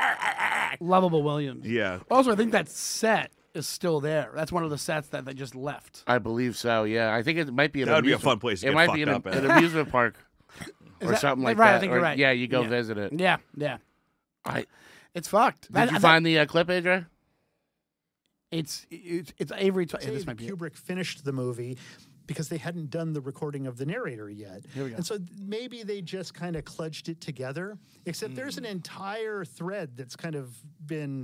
just lovable, lovable Williams. Yeah. Also, I think that set is still there. That's one of the sets that they just left. I believe so. Yeah, I think it might be an That would be a amusement- fun place to It get might be fucked an, up at. an amusement park or that- something like right, I that. think or- you're right. Yeah, you go Yeah. visit it. Yeah, yeah. I, It's fucked. did That- you that- find the uh, clip, Adrian? It's it's, it's Avery. T- say this that might be it. Kubrick finished the movie because they hadn't done the recording of the narrator yet. Here we go. And so maybe they just kind of kludged it together, except there's an entire thread that's kind of been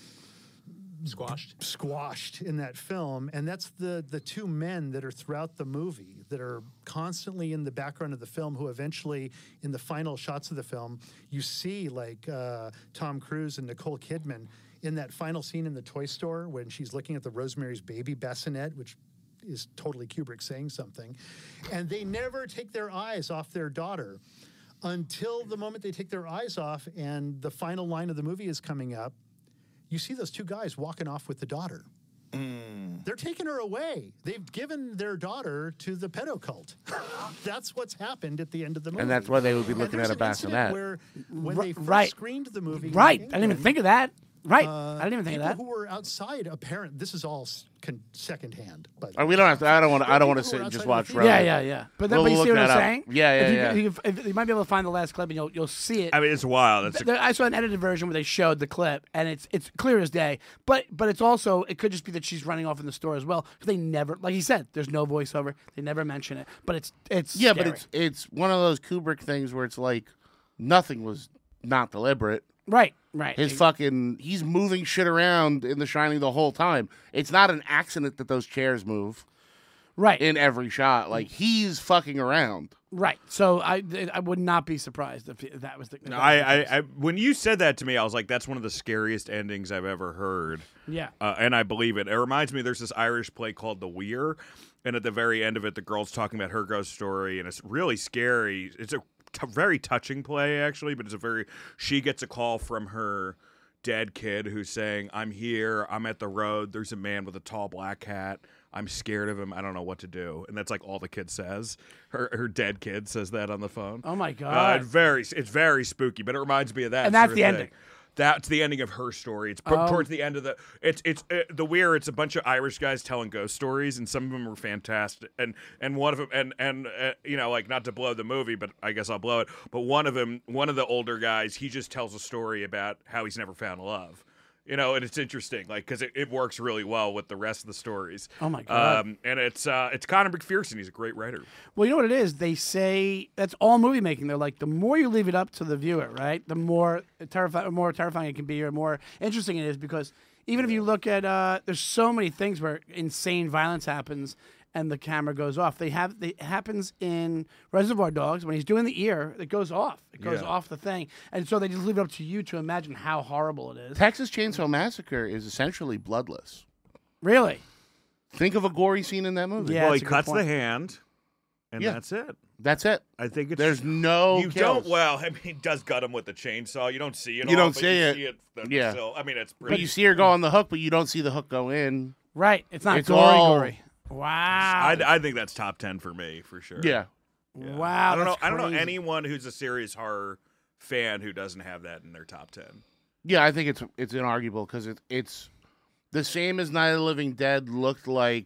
Squashed. squashed in that film, and that's the the two men that are throughout the movie that are constantly in the background of the film, who eventually in the final shots of the film you see, like uh, Tom Cruise and Nicole Kidman in that final scene in the toy store when she's looking at the Rosemary's Baby bassinet, which is totally Kubrick saying something, and they never take their eyes off their daughter until the moment they take their eyes off and the final line of the movie is coming up. You see those two guys walking off with the daughter. They're taking her away. They've given their daughter to the pedo cult. That's what's happened at the end of the movie. And that's why they would be And looking there's at a an incident bassinet. Where when Ri- they first right. screened the movie, in Right. I didn't even England, think of that. Right. uh, I didn't even think of people that. who were outside, apparent. This is all s- con- secondhand, but Oh, we don't have to. I don't want. to. I don't want to people sit who and are just outside watch. of the theater. Yeah, Road. yeah, yeah. But, then, We'll but you look see what that I'm up. saying? Yeah, yeah, if you, yeah. If you, if you might be able to find the last clip, and you'll you'll see it. I mean, it's wild. That's a, There- I saw an edited version where they showed the clip, and it's it's clear as day. But but it's also, it could just be that she's running off in the store as well, because they never, like he said, there's no voiceover. They never mention it. But it's it's Yeah, scary. but it's it's one of those Kubrick things where it's like nothing was not deliberate. right, right. His It- fucking he's moving shit around in The Shining the whole time. It's not an accident that those chairs move right, in every shot. Like he's fucking around. right. So I I would not be surprised if if that was the. if that was I, the case. I, I, when you said that to me, I was like, that's one of the scariest endings I've ever heard. yeah. Uh, and I believe it. It reminds me, there's this Irish play called The Weir, and at the very end of it, the girl's talking about her ghost story, and it's really scary. It's a t- very touching play, actually, but it's a very. She gets a call from her dead kid who's saying, "I'm here. I'm at the road. There's a man with a tall black hat. I'm scared of him. I don't know what to do." And that's like all the kid says. Her her dead kid says that on the phone. Oh my Uh, god. it's very it's very spooky, but it reminds me of that. And that's sort of the thing. ending. That's the ending of her story. It's p- Oh. towards the end of the. It's it's uh, the Weir. It's a bunch of Irish guys telling ghost stories, and some of them are fantastic. And and one of them, and and uh, you know, like not to blow the movie, but I guess I'll blow it. But one of them, one of the older guys, he just tells a story about how he's never found love. You know, and it's interesting, like because it, it works really well with the rest of the stories. Oh, my God. Um, and it's uh, it's Conor McPherson. He's a great writer. Well, you know what it is? They say that's all movie making. They're like, the more you leave it up to the viewer, right? The more terrifying, more terrifying it can be, or more interesting it is. Because even if you look at, uh, there's so many things where insane violence happens and the camera goes off. They have it happens in Reservoir Dogs when he's doing the ear. It goes off. It goes Yeah. off the thing, and so they just leave it up to you to imagine how horrible it is. Texas Chainsaw Massacre is essentially bloodless. Really? Think of a gory scene in that movie. Yeah, well, that's he a good cuts the point. hand, and Yeah. that's it. That's it. I think it's There's no You kills. don't. Well, I mean, he does gut him with the chainsaw. You don't see it. You all, don't but see you it. See it then Yeah. still. I mean, it's But pretty. you see her go on the hook, but you don't see the hook go in. Right. It's not It's gory. all- Gory. Wow. I, I think that's top ten for me for sure. Yeah. Yeah. Wow. I don't know. that's I don't know crazy. anyone who's a serious horror fan who doesn't have that in their top ten. Yeah, I think it's it's inarguable because it, it's the same as Night of the Living Dead looked like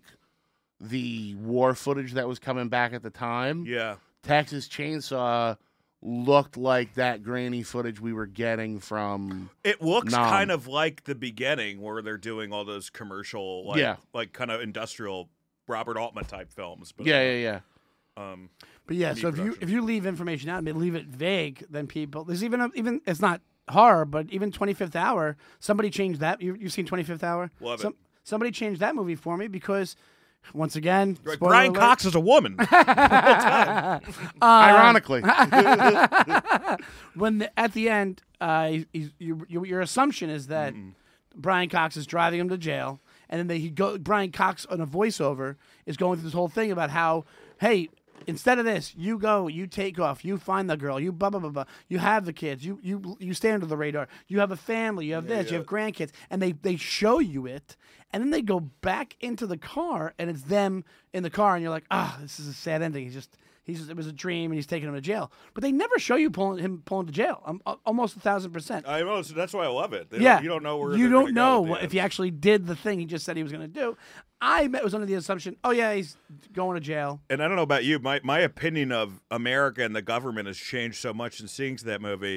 the war footage that was coming back at the time. Yeah. Texas Chainsaw looked like that grainy footage we were getting from. It looks Nom. kind of like the beginning where they're doing all those commercial, like, Yeah. like kind of industrial Robert Altman type films. But, Yeah, yeah, yeah. Um, But yeah, Neat so if you production. if you leave information out and leave it vague, then people there's even a, even it's not horror, but even twenty-fifth Hour, somebody changed that. You you've seen twenty-fifth Hour? Love it. Somebody changed that movie for me because once again, Right, spoiler Brian alert, Cox is a woman. Ironically. when the, at the end, uh, he's, he's, you, you, your assumption is that Brian Cox is driving him to jail, and then they, he go. Brian Cox on a voiceover is going through this whole thing about how, hey, instead of this, you go, you take off, you find the girl, you blah blah blah blah. You have the kids, you you you stay under the radar. You have a family, you have this, you have grandkids, and they they show you it, and then they go back into the car, and it's them in the car, and you're like, ah, this is a sad ending. He's just. He's just, it was a dream, and he's taking him to jail. But they never show you pulling him pulling to jail. Um, al- almost a thousand percent. I know, so that's why I love it. They Yeah, don't, you don't know where you they're don't gonna go know at the what, end. if he actually did the thing he just said he was going to do. I was under the assumption, oh yeah, he's going to jail. And I don't know about you, my my opinion of America and the government has changed so much in seeing that movie.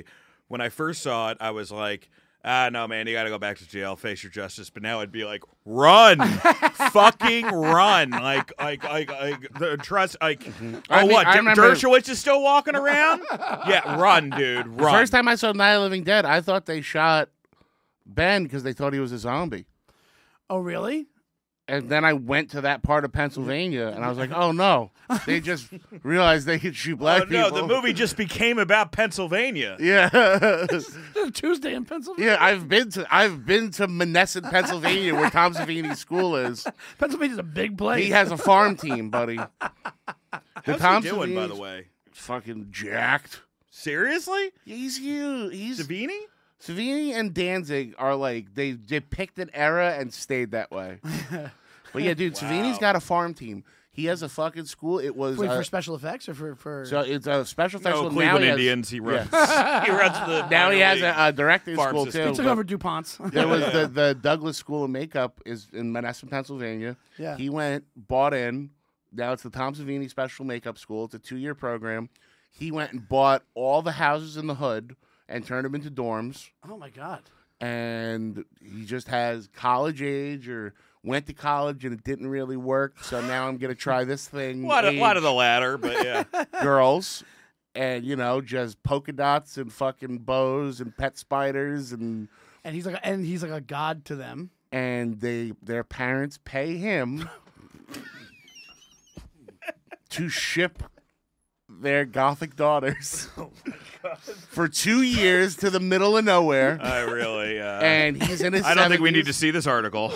when I first saw it, I was like, ah, no, man, you got to go back to jail, face your justice. But now it'd be like, run, fucking run, like, like, like, like the trust, like, oh, I mean, what? I D- remember- Dershowitz is still walking around? Yeah, run, dude, run. First time I saw Night of the Living Dead, I thought they shot Ben because they thought he was a zombie. Oh, really? And then I went to that part of Pennsylvania, and I was like, "Oh no!" They just realized they could shoot Oh, black no, people. the movie just became about Pennsylvania. Yeah, Tuesday in Pennsylvania. yeah. I've been to I've been to Menneson, Pennsylvania, where Tom Savini's school is. Pennsylvania's a big place. He has a farm team, buddy. The How's Tom he doing, by Savini's the way? fucking jacked. Seriously? He's huge. He's Savini? Savini and Danzig are like they they picked an era and stayed that way. But yeah, dude, Savini's got a farm team. He has a fucking school. It was Wait, uh, for special effects or for for? so it's a special effects No, school. Cleveland now he has- Indians. He runs. yeah. he runs the. Now he minor has league. a, a directing farm school system. too. he took but over DuPont's. There was the, the Douglas School of Makeup is in Menneson, Pennsylvania. Yeah. He went, bought in. Now it's the Tom Savini Special Makeup School. It's a two-year program. He went and bought all the houses in the hood and turned them into dorms. Oh my God. And he just has college age or went to college and it didn't really work. So now I'm going to try this thing. A lot of, age lot of the latter, but yeah. girls. And, you know, just polka dots and fucking bows and pet spiders. And And he's like, and he's like a god to them. and they their parents pay him to ship their gothic daughters for two years to the middle of nowhere. I really. Uh, And he's in his I don't think we need to seventies. see this article.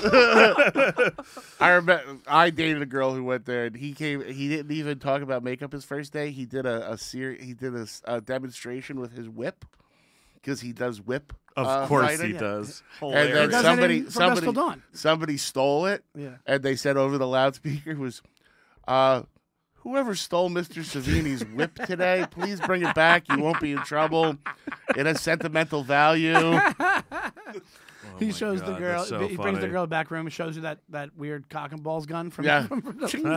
I remember I dated a girl who went there, and he came. He didn't even talk about makeup his first day. He did a, a series. He did a, s- a demonstration with his whip because he does whip. Of uh, course fighting. he does. And then He does that somebody, in From Dusk somebody, Till Dawn. somebody stole it. Yeah. And they said over the loudspeaker was, uh, "Whoever stole Mister Savini's whip today, please bring it back. You won't be in trouble. It has sentimental value." He my shows the God, girl. that's so he brings the funny. girl back room and shows her that, that weird cock and balls gun from. Yeah. from,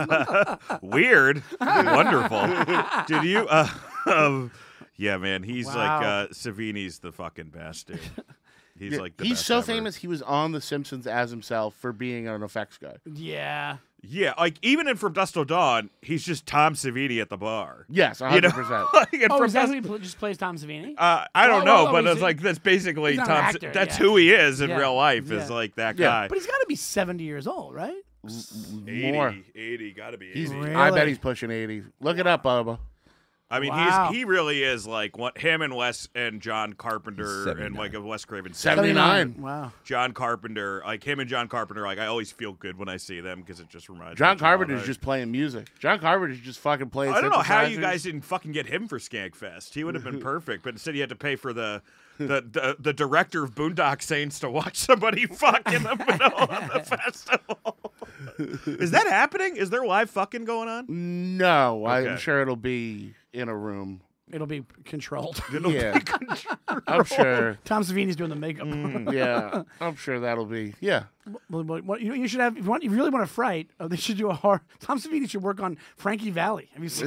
Weird. Wonderful. Did you? Uh, um, yeah, man. He's Wow. like uh, Savini's the fucking best dude. He's Yeah, like the he's best so ever. famous. He was on The Simpsons as himself for being an effects guy. yeah. Yeah, like even in From Dusk Till Dawn, he's just Tom Savini at the bar. Yes, one You know, hundred percent. like in Oh, From is that Dusk- who he pl- just plays Tom Savini? Uh, I don't Oh, know, oh, but he's- it's like that's basically he's not an Tom. actor, that's yeah. who he is in Yeah, real life. Is yeah. like that Yeah. guy. But he's got to be seventy years old, right? eighty, More. eighty, gotta be eighty. He's, Really? I bet he's pushing eighty. Look it up, Bubba. I mean, Wow. he's he really is like what him and Wes and John Carpenter and seventy-nine. like a Wes Craven. seventy-nine. Wow. John Carpenter, like him and John Carpenter, like I always feel good when I see them because it just reminds me. John of John Carpenter's Hart. just playing music. John Carpenter's just fucking playing. I don't know how you synthesizers. guys didn't fucking get him for Skankfest. He would have been perfect, but instead you had to pay for the the, the the director of Boondock Saints to watch somebody fuck in the middle of the festival. Is that happening? Is there live fucking going on? No, I'm Okay. sure it'll be in a room. It'll be controlled. Yeah, I'm sure. Tom Savini's doing the makeup. Yeah, I'm sure that'll be. Yeah, Well, what- what- you, you should have. If you, want, if you really want to fright, uh, they should do a horror. Tom Savini should work on Frankie Valley. Have you seen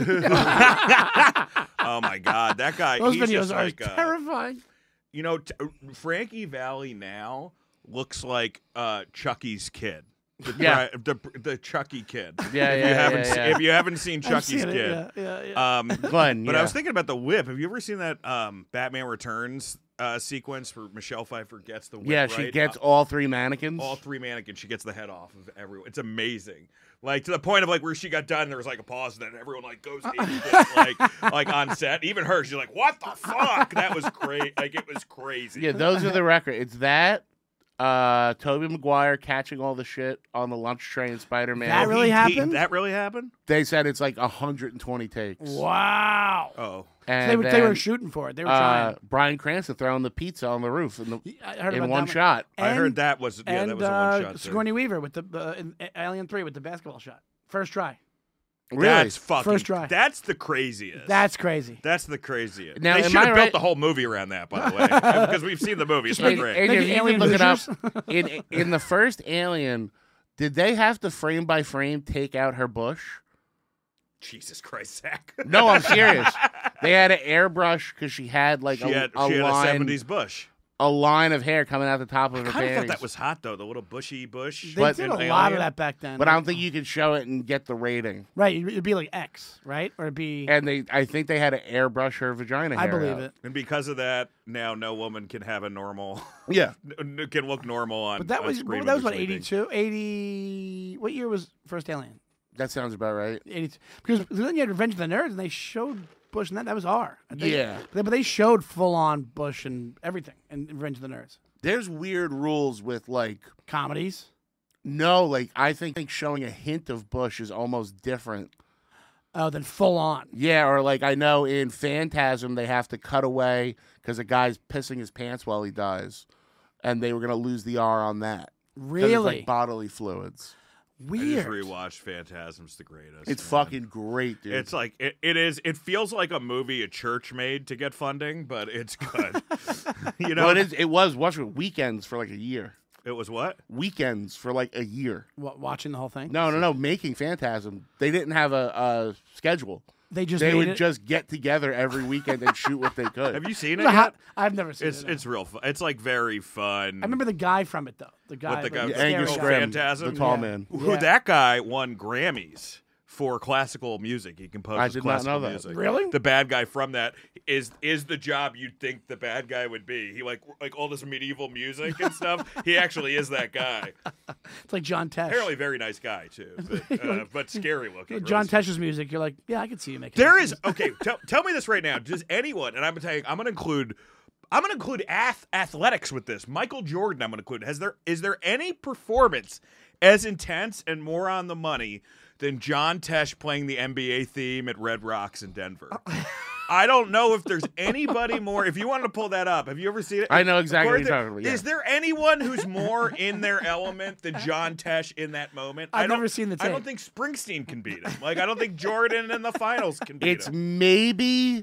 Oh my god, that guy! those he's videos? just Are like, uh, terrifying. you know, t- Frankie Valley now looks like uh, Chucky's kid. The, Yeah. the the Chucky kid. Yeah, if yeah, you haven't yeah, se- yeah. if you haven't seen I've Chucky's seen it, kid. Yeah, yeah, yeah. Um, Glenn. But yeah. I was thinking about the whip. Have you ever seen that um, Batman Returns uh, sequence where Michelle Pfeiffer gets the whip? yeah, she right? gets Uh, all three mannequins. all three mannequins. She gets the head off of everyone. It's amazing. Like to the point of like where she got done, there was like a pause, and then everyone like goes into like like on set. Even her, she's like, "What the fuck?" That was great. Like it was crazy. Yeah, those are the records. It's that. Uh, Tobey Maguire catching all the shit on the lunch train, Spider-Man. That really He- he- happened? that really happened. They said it's like one hundred twenty takes. Wow. Oh, And they, were, they were then, shooting for it. They were uh, trying. Bryan Cranston throwing the pizza on the roof in, the, I heard in about one that shot. I heard And- that was yeah, and that was a uh, one shot. Sigourney Weaver with the uh, in Alien Three with the basketball shot, first try. Really? That's fucking. First try. That's the craziest. That's crazy. That's the craziest. Now, they am should have I built right- the whole movie around that, by the way, because we've seen the movie. It's been And, great. and Make if it you Alien even look it up, Hoosiers? in in the first Alien, did they have to frame by frame take out her bush? Jesus Christ, Zach. No, I'm serious. They had an airbrush because she had like She a, had, a she had a line, seventies bush. a line of hair coming out the top of her I kind of panties. thought that was hot though, the little bushy bush. They But- did a and lot of alien. that back then. But I don't think you could show it and get the rating. Right, it'd be like X, right? Or it'd be. And they, I think they had to airbrush her vagina I hair believe out. it. And because of that, now no woman can have a normal, Yeah. can look normal on. But that on was screen that when was what they're sleeping. eighty-two, eighty. What year was First Alien? That sounds about right. eighty-two. Because then you had Revenge of the Nerds, and they showed Bush, and that that was R. I think. Yeah. But they, but they showed full on Bush and everything in Revenge of the Nerds. There's weird rules with like Comedies. no, like I think showing a hint of Bush is almost different. Oh, then full on. Yeah, or like I know in Phantasm they have to cut away because a guy's pissing his pants while he dies, and they were gonna lose the R on that. 'Cause it's, Really like bodily fluids. I weird. just rewatched Phantasm's the greatest. It's man. fucking great, dude. It's like it, it is. It feels like a movie a church made to get funding, but it's good. you know, well, it is. It was watching weekends for like a year. It was what? Weekends for like a year. What, watching the whole thing. No, no, no. Making Phantasm. They didn't have a, a schedule. They just They made would it. just get together every weekend and shoot what they could. Have you seen It it was a yet? hot- I've never seen It's it. it's real fun. It's like very fun. I remember the guy from it though. The guy. What, the guy like, with scary Angus Oh, guy. Scrimm, Phantasm? the tall Yeah. man. Who Yeah. that guy won Grammys for classical music. He composes I did not classical know that. music. Really? The bad guy from that is is the job you'd think the bad guy would be. He like like all this medieval music and stuff. He actually is that guy. It's like John Tesh. Apparently, very nice guy too, but, uh, but scary looking. John really. Tesh's music. You're like, yeah, I can see you making. There this. is okay. Tell, tell me this right now. Does anyone? And I'm gonna tell you, I'm gonna include. I'm gonna include ath- athletics with this. Michael Jordan. I'm gonna include. Has there is there any performance as intense and more on the money than John Tesh playing the N B A theme at Red Rocks in Denver? I don't know if there's anybody more. If you wanted to pull that up, have you ever seen it? I know exactly what According you're to- talking about, yeah. Is there anyone who's more in their element than John Tesh in that moment? I've I don't- never seen the I don't tape. think Springsteen can beat him. Like I don't think Jordan in the finals can beat It's him. maybe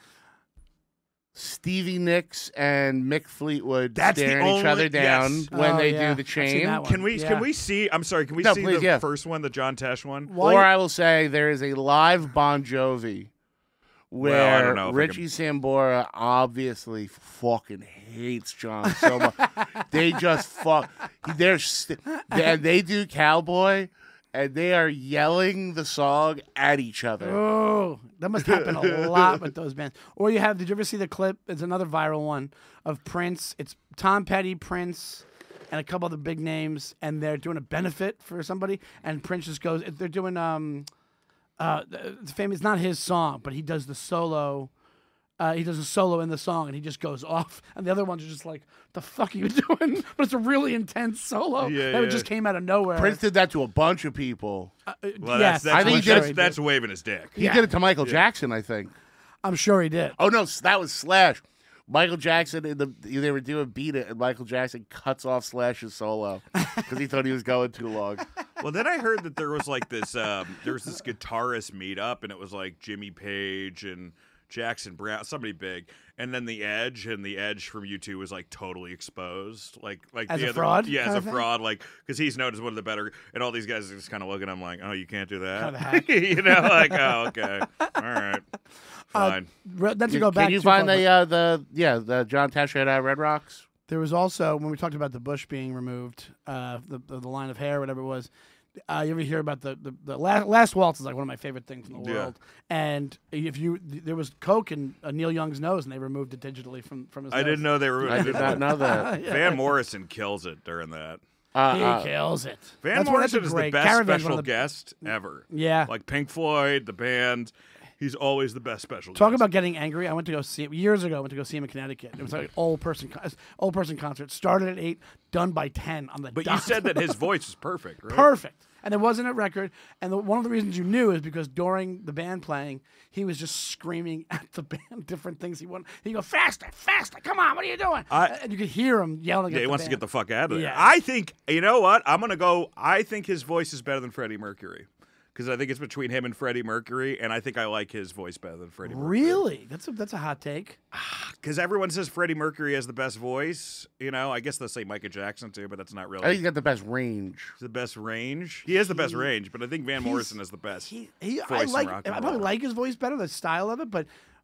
Stevie Nicks and Mick Fleetwood That's the staring each only- other down yes. when Oh, they yeah. do the I've seen chain. that one. Can we Yeah. can we see? I'm sorry. Can we No, see please, the yeah. first one, the John Tesh one? Why- Or I will say there is a live Bon Jovi where Well, I don't know if I Richie Sambora obviously fucking hates John so much. They just fuck. They're st- they, they do Cowboy, and they are yelling the song at each other. Oh, that must happen a lot with those bands. Or you have, did you ever see the clip? It's another viral one of Prince. It's Tom Petty, Prince, and a couple other big names, and they're doing a benefit for somebody, and Prince just goes, they're doing, um, uh, it's famous, it's not his song, but he does the solo. Uh, he does a solo in the song, and he just goes off, and the other ones are just like, "The fuck are you doing?" But it's a really intense solo Yeah, that yeah. just came out of nowhere. Prince did that to a bunch of people. Uh, Well, yes, that's that's, I think I'm he sure did- that's, that's waving his dick. He Yeah. did it to Michael Jackson, I think. I'm sure he did. Oh no, s- that was Slash. Michael Jackson in the they were doing Beat It, and Michael Jackson cuts off Slash's solo because he thought he was going too long. Well, then I heard that there was like this, um, there was this guitarist meetup, and it was like Jimmy Page and Jackson Brown, somebody big, and then the Edge, and the Edge from U two was like totally exposed, like like As the a other, fraud yeah, kind as a of thing? fraud, like because he's known as one of the better, and all these guys are just kind of looking at him like, oh, you can't do that, Kind of hack. you know, like oh, okay, all right, fine. Re- Then to go back Can you to find Paul- the uh, the yeah the John Tesh at uh, Red Rocks? There was also when we talked about the bush being removed, uh, the, the the line of hair, whatever it was. Uh, you ever hear about the the, the last, last waltz is like one of my favorite things in the Yeah. world. And if you there was coke in uh, Neil Young's nose, and they removed it digitally from from his. I nose. didn't know they were. I did not know that. Van Morrison kills it during that. Uh, He uh, kills it. Van That's one- that's a Morrison is the great- best Caravan's one special of the- guest ever. Yeah. Like Pink Floyd, the band. He's always the best special Talk guest. about getting angry. I went to go see him years ago. I went to go see him in Connecticut. It was like an old person, con- old person concert. Started at eight, done by ten on the But you dot. said that his voice is perfect, right? Perfect. And it wasn't a record. And the, one of the reasons you knew is because during the band playing, he was just screaming at the band different things he wanted. He'd go, faster, faster, come on, what are you doing? I- and you could hear him yelling Yeah, at he the wants band. to get the fuck out of there. Yeah. I think, you know what? I'm going to go, I think his voice is better than Freddie Mercury. Because I think it's between him and Freddie Mercury, and I think I like his voice better than Freddie Mercury. Really? That's a, that's a hot take. Because everyone says Freddie Mercury has the best voice. You know, I guess they'll say Michael Jackson too, but that's not I think really he's got the best range. the best range. He has the best range, but I think Van He's- Morrison is the best. He, he, I voice in like. rock I and probably roll. like his voice better, the style of it, but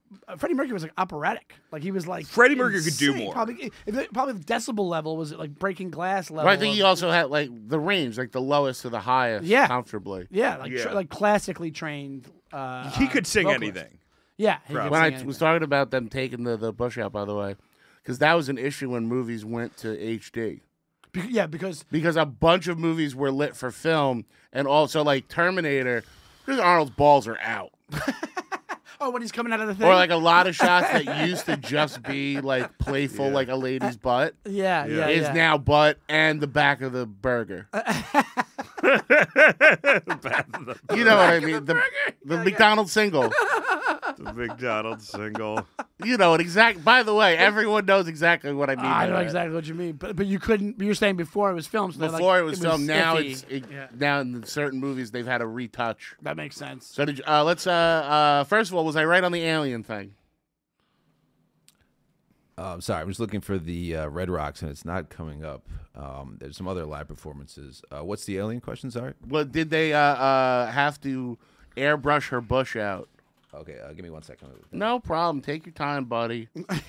uh, Freddie Mercury was like operatic. Like he was like Freddie Mercury could do insane. more. Probably, if- probably the decibel level was like breaking glass level. Well, I think of- he also had like the range, like the lowest to the highest, Yeah. comfortably. yeah, like Yeah. Tra- like classically trained. Uh, He uh, could sing vocalist. anything. Yeah, he could When sing I anything. was talking about them taking the, the bush out, by the way, because that was an issue when movies went to H D. Be- yeah, because Because a bunch of movies were lit for film, and also like Terminator, because Arnold's balls are out. oh, when he's coming out of the thing, Or like a lot of shots that used to just be like playful, like a lady's butt, yeah, yeah, is yeah. now butt and the back of the burger. You know what I mean? The, the McDonald's single. The McDonald's single. You know it exact. By the way, everyone knows exactly what I mean. I by know that. exactly what you mean, but but you couldn't. You were saying before it was filmed. So they're Before like, it was filmed, now iffy. it's it, Yeah. now in certain movies they've had a retouch. That makes sense. So did you, uh, let's uh, uh first of all, was I right on the alien thing? Um, sorry, I'm just looking for the uh, Red Rocks, and it's not coming up. Um, there's some other live performances. Uh, what's the alien question? Sorry. Well, did they uh, uh have to airbrush her bush out? Okay, uh, give me one second. No problem. Take your time, buddy.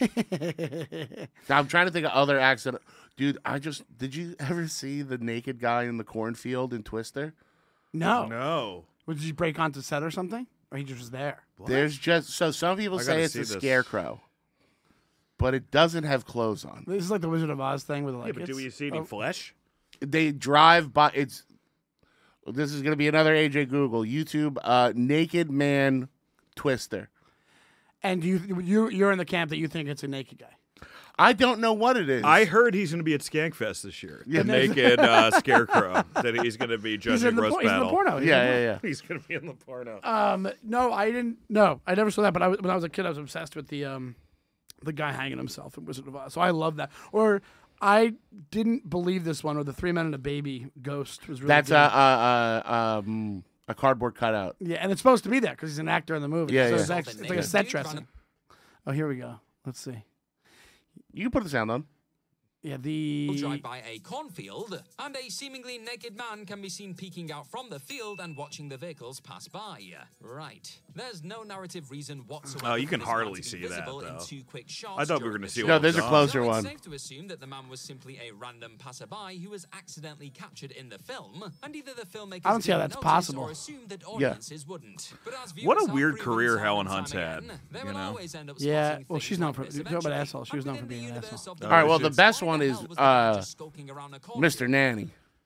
Now, I'm trying to think of other acts that, dude. I just did you ever see the naked guy in the cornfield in Twister? No, No. Well, did you break onto set or something, or he just was there? There's just so some people I say gotta it's see a this. scarecrow, but it doesn't have clothes on. This is like the Wizard of Oz thing with like. Yeah, but do it's- we see any oh, flesh? They drive by. It's this is gonna be another A J Google YouTube uh, naked man Twister. And you you you're in the camp that you think it's a naked guy. I don't know what it is. I heard he's going to be at Skankfest this year. Yeah. The naked uh, scarecrow. That he's going to be He's judging in the, roast por- he's in the battle. porno. He's in the Yeah, porno. yeah, yeah. He's going to be in the porno. Um, no, I didn't. No, I never saw that. But I, was- when I was a kid, I was obsessed with the um, the guy hanging himself in Wizard of Oz. So I love that. Or I didn't believe this one, or the Three Men and a Baby ghost was really. That's good. a uh, uh, um, a cardboard cutout. yeah, and it's supposed to be that because he's an actor in the movie. Yeah, so yeah. It's, actually, it's like a set dressing. Oh, here we go. Let's see. You can put the sound on. Yeah, We'll the drive by a cornfield, and a seemingly naked man can be seen peeking out from the field and watching the vehicles pass by. Right. There's no narrative reason whatsoever. Oh, you for can this man hardly to see be that, visible in though. two quick shots I thought we were during gonna the see show. No, what there's was a on. closer So one. It's safe to assume that the man was simply a random passerby who was accidentally captured in the film, and either the filmmakers I don't see how didn't that's notice possible. or assumed that audiences wouldn't. But as What a viewers are weird free career once and Helen time Hunt's had, again, they you will know? always end up Yeah, spotting well, things she's known like for- this you talk about eventually. asshole, she was And known for within being the an universe asshole. of the All All right. Well, Wizards, the best why one the is hell was the uh, man just skulking around a cornfield? Mister Nanny.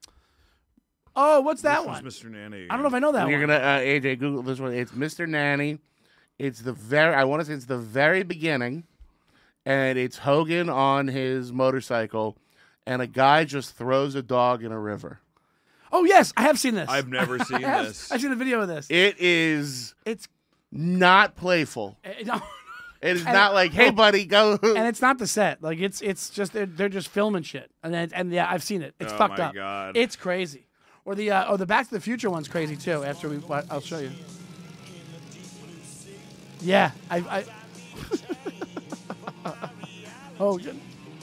oh, what's that This was one? Mister Nanny. I don't know if I know that You're one. gonna uh, A J Google this one. It's Mister Nanny. It's the very. I want to say it's the very beginning, and it's Hogan on his motorcycle, and a guy just throws a dog in a river. Oh yes, I have seen this. I've never seen I have- this. I've seen a video of this. It is It's not playful. eh, no, It is And- not like, hey, buddy, go. and it's not the set. Like it's it's just they're, they're just filming shit, and then and yeah, I've seen it. It's Oh, fucked my up. God. It's crazy. Or the uh, oh the Back to the Future one's crazy too. After we, I'll show you. Yeah, I. I oh. yeah.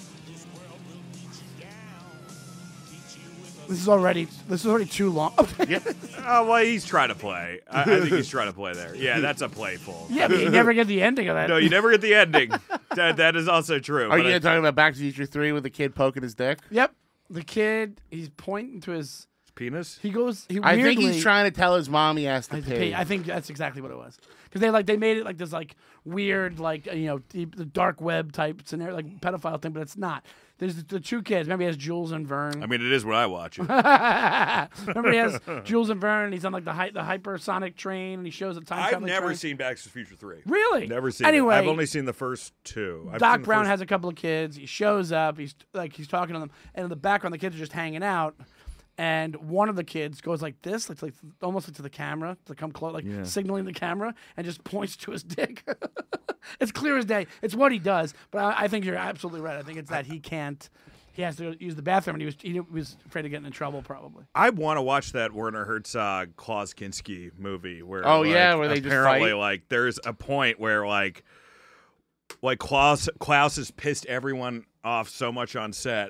This is already this is already too long. Yeah. Oh, well, he's trying to play. I, I think he's trying to play there. Yeah, that's a playful. Yeah, but you never get the ending of that. No, you never get the ending. that that is also true. Are but you I- talking about Back to the Future three with the kid poking his dick? Yep. The kid, he's pointing to his. penis? He goes. He I think weirdly- he's trying to tell his mom he has to Has to pee. pee. I think that's exactly what it was. Because they like they made it like this like weird like you know deep, the dark web type scenario like pedophile thing, but it's not. There's the, the two kids. Remember he has Jules and Vern. I mean, it is when I watch it. Remember he has Jules and Vern. He's on like the hy- the hypersonic train and he shows a time I've traveling never train. seen Back to the Future three. Really? Never seen Anyway, it. I've only seen the first two. I've Doc seen the Brown first- has a couple of kids. He shows up. He's like he's talking to them, and in the background, the kids are just hanging out. And one of the kids goes like this, like, like almost like to the camera to come close, like signaling the camera, and just points to his dick. It's clear as day. It's what he does. But I, I think you're absolutely right. I think it's that he can't. He has to use the bathroom, and he was he was afraid of getting in trouble, probably. I want to watch that Werner Herzog Klaus Kinski movie where Oh, like, yeah, where they just apparently fight. like there's a point where like like Klaus Klaus has pissed everyone off so much on set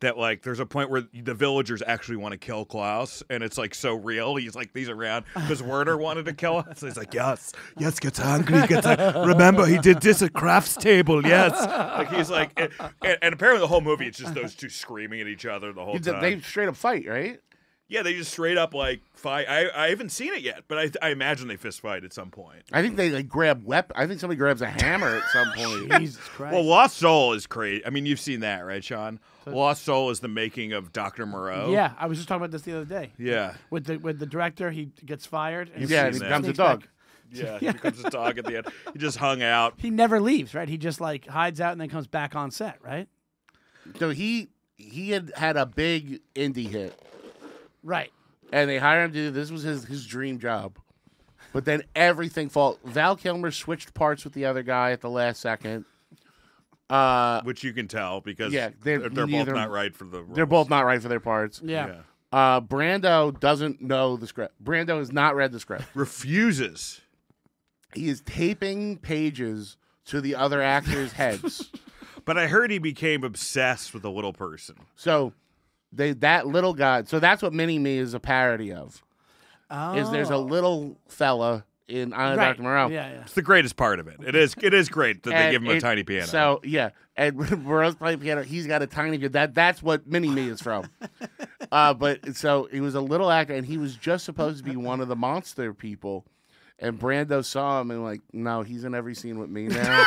that like there's a point where the villagers actually want to kill Klaus, and it's like so real. He's like, these around because Werner wanted to kill us. So he's like, yes, yes, gets hungry, gets like, remember he did this at Kraft's table, yes. Like he's like, and, and, and apparently the whole movie it's just those two screaming at each other the whole They- time. They straight up fight, right? Yeah, they just straight up like fight. I, I haven't seen it yet, but I, I imagine they fist fight at some point. I think they like grab weapon. I think somebody grabs a hammer at some point. Jesus Christ. Well, Lost Soul is crazy. I mean, you've seen that, right, Sean? Lost Soul is the making of Doctor Moreau. Yeah, I was just talking about this the other day. Yeah. With the with the director, he gets fired. And You've yeah, seen and he that. becomes a sneaks dog. back. Yeah, he becomes a dog at the end. He just hung out. He never leaves, right? He just like hides out and then comes back on set, right? So he he had had a big indie hit, Right. and they hired him to do this was his his dream job. But then everything fall. Val Kilmer switched parts with the other guy at the last second. Uh, Which you can tell because Yeah, they're they're, they're both neither- not right for the roles. they're both not right for their parts. Yeah. Yeah. Uh, Brando doesn't know the script. Brando has not read the script. Refuses. He is taping pages to the other actors' heads. But I heard he became obsessed with the little person. So they that little guy. So that's what Mini Me is a parody of. Oh. Is there's a little fella in I Am right. Doctor Moreau. Yeah, yeah. It's the greatest part of it. It is it is great that they And give him a it- tiny piano. So yeah, and Moreau's playing piano. He's got a tiny piano. That that's what Mini Me is from. uh, but so he was a little actor, and he was just supposed to be one of the monster people. And Brando saw him and like, no, he's in every scene with me now.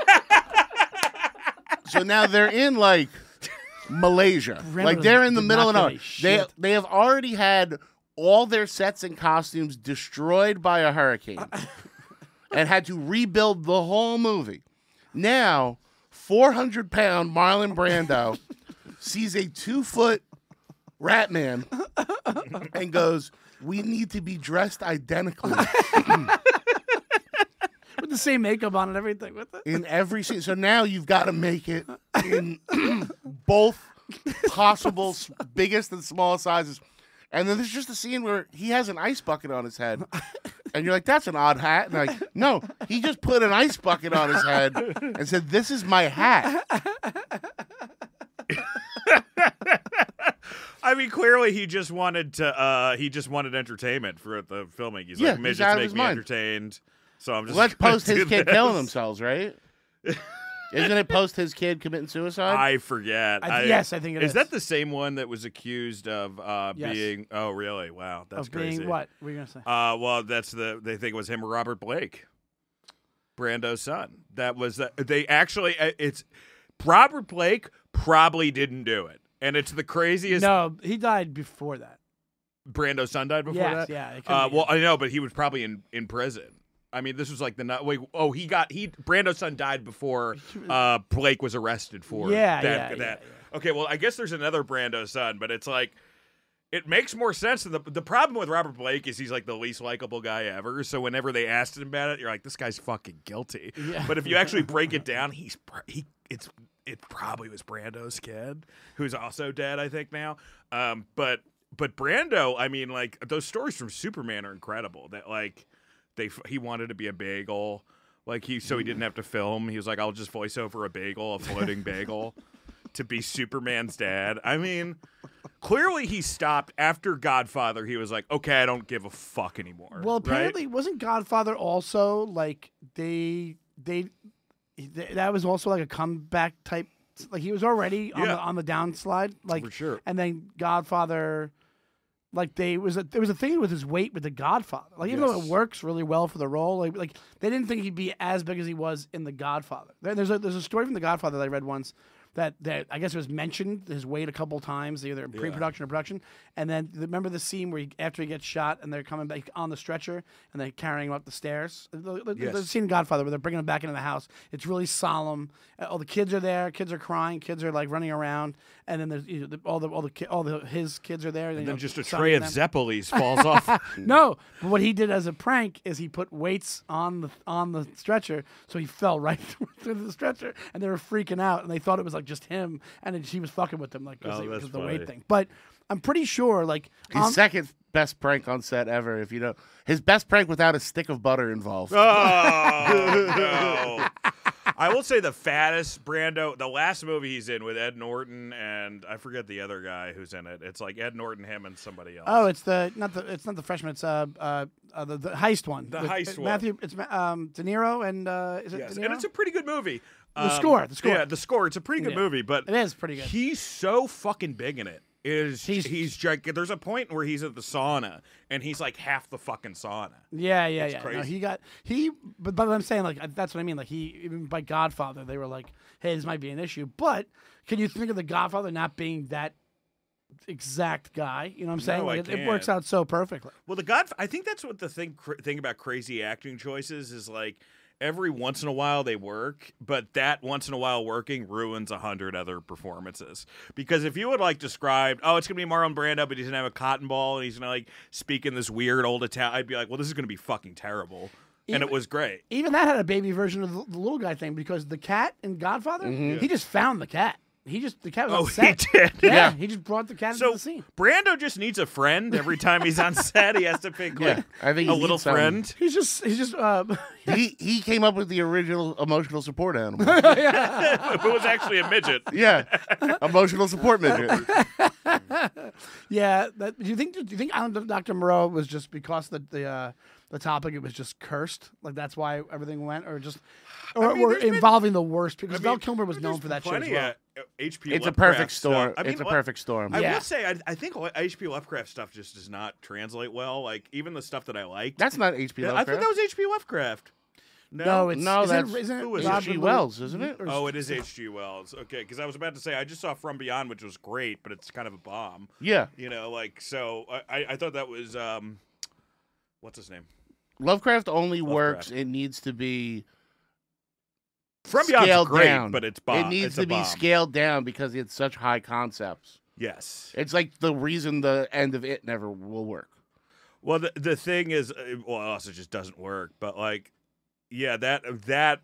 So now they're in like Malaysia, Brando like they're in the did middle of not nowhere. give a They shit. they have already had all their sets and costumes destroyed by a hurricane, and had to rebuild the whole movie. Now, four hundred pound Marlon Brando sees a two foot rat man and goes, "We need to be dressed identically." With the same makeup on and everything with it. In every scene. So now you've got to make it in both possible s- biggest and smallest sizes. And then there's just a scene where he has an ice bucket on his head. And you're like, that's an odd hat. And like, no, he just put an ice bucket on his head and said, this is my hat. I mean, clearly he just wanted to. Uh, he just wanted entertainment for the filming. He's Yeah, like, he's midgets out of make his me mind. entertained. So I'm just. Let's gonna post his do kid this. killing themselves, right? Isn't it post his kid committing suicide? I forget. I- yes, I think it is. is. that the same one that was accused of uh, Yes. being? Oh, really? Wow, that's Of being crazy. what? What were you gonna say? Uh, well, that's the. They think it was him or Robert Blake, Brando's son. That was. Uh, they actually. Uh, it's Robert Blake probably didn't do it, and it's the craziest. No, he died before that. Brando's son died before Yes, that. yeah, it couldn't Uh, be well, him. I know, but he was probably in, in prison. I mean, this was like the night. Wait, oh, he got he. Brando's son died before uh, Blake was arrested for Yeah, that. yeah, that. yeah, Okay, well, I guess there's another Brando son, but it's like it makes more sense. The the problem with Robert Blake is he's like the least likable guy ever. So whenever they asked him about it, you're like, this guy's fucking guilty. Yeah. But if you actually break it down, he's pr- he it's it probably was Brando's kid, who's also dead, I think now. Um, but but Brando, I mean, like those stories from Superman are incredible. That like they he wanted to be a bagel, like he so he didn't have to film. He was like, I'll just voice over a bagel, a floating bagel, to be Superman's dad. I mean, clearly he stopped after Godfather. He was like, okay, I don't give a fuck anymore. Well, right? apparently, wasn't Godfather also like they they th- that was also like a comeback type. Like he was already on Yeah. the on the downslide, like For sure. and then Godfather, like they was a, there was a thing with his weight with the Godfather. Like even though Yes. it works really well for the role, like like they didn't think he'd be as big as he was in the Godfather. There, there's a there's a story from the Godfather that I read once. That, that I guess it was mentioned his weight a couple times, either in pre-production or production. And then remember the scene where he, after he gets shot and they're coming back on the stretcher and they're carrying him up the stairs. The, the, Yes. the scene in Godfather where they're bringing him back into the house. It's really solemn. Uh, All the kids are there. Kids are crying. Kids are like running around. And then there's you know, the, all the all the ki- all the his kids are there. And you then know, just a Sonny tray and of them. Zeppelis falls off. No, but what he did as a prank is he put weights on the on the stretcher, so he fell right through the stretcher, and they were freaking out, and they thought it was like just him, and then he was fucking with them like because Oh, that's of the funny. weight thing. But I'm pretty sure like His on- second best prank on set ever, if you know. His best prank without a stick of butter involved. Oh no! I will say the fattest Brando, the last movie he's in with Ed Norton and I forget the other guy who's in it. It's like Ed Norton, him, and somebody else. Oh, it's the not the it's not the freshman. It's uh uh, uh the, the heist one. The With- heist uh, one. Matthew. It's um De Niro and uh, is it Yes, De Niro? and it's a pretty good movie. The score, the score. Yeah, the score. It's a pretty good Yeah. movie, but It is pretty good. He's so fucking big in it. Is He's- he's, gigantic. There's a point where he's at the sauna and he's like half the fucking sauna. Yeah, yeah, It's yeah. No, crazy. he got he, but but I'm saying like I- that's what I mean. Like he, even by Godfather, they were like, "Hey, this might be an issue." But can you think of the Godfather not being that exact guy? You know what I'm saying? No, I like it, it works can't. out so perfectly. Well, the God, I think that's what the thing cr- thing about crazy acting choices is like. Every once in a while they work, but that once in a while working ruins a hundred other performances. Because if you would like described, oh, it's gonna be Marlon Brando, but he's gonna have a cotton ball and he's gonna like speak in this weird old Italian, I'd be like, well, this is gonna be fucking terrible. And Even- it was great. Even that had a baby version of the, the little guy thing because the cat in Godfather, he just found the cat. He just the cat was Oh, on set. he did? Yeah, Yeah. he just brought the cat So into the scene. Brando just needs a friend every time he's on set. He has to pick like Yeah, I think a he little needs something. friend. He's just he's just uh, he he came up with the original emotional support animal. It was actually a midget. Yeah, emotional support midget. yeah. That, do you think do you think Island Doctor Moreau was just because the the uh, the topic it was just cursed, like that's why everything went, or just or, mean, or there's been- involving the worst because I Val mean, Kilmer was known there's for that shit as plenty well. of H P. It's a Lovecraft perfect storm. stuff. I mean, It's a like, perfect storm. I Yeah. will say, I, I think H P. Lovecraft stuff just does not translate well. Like even the stuff that I liked. That's not H P. Yeah, I Lovecraft. thought that was H P. Lovecraft. No, No, it's No, isn't, that's- it, isn't it who is Robert it? H G. Louis- Wells, isn't it? or- Oh, it is H G. Wells. Okay, because I was about to say I just saw From Beyond, which was great, but it's kind of a bomb. Yeah, You know, like so. I, I- I thought that was um, what's his name? Lovecraft only works. Lovecraft. It needs to be From Beyond's scaled great, down. but it's bomb. It needs it's to a be bomb. scaled down because it's such high concepts. Yes. It's like the reason the end of it never will work. Well, the the thing is, uh, well, it also just doesn't work. But like, yeah, that that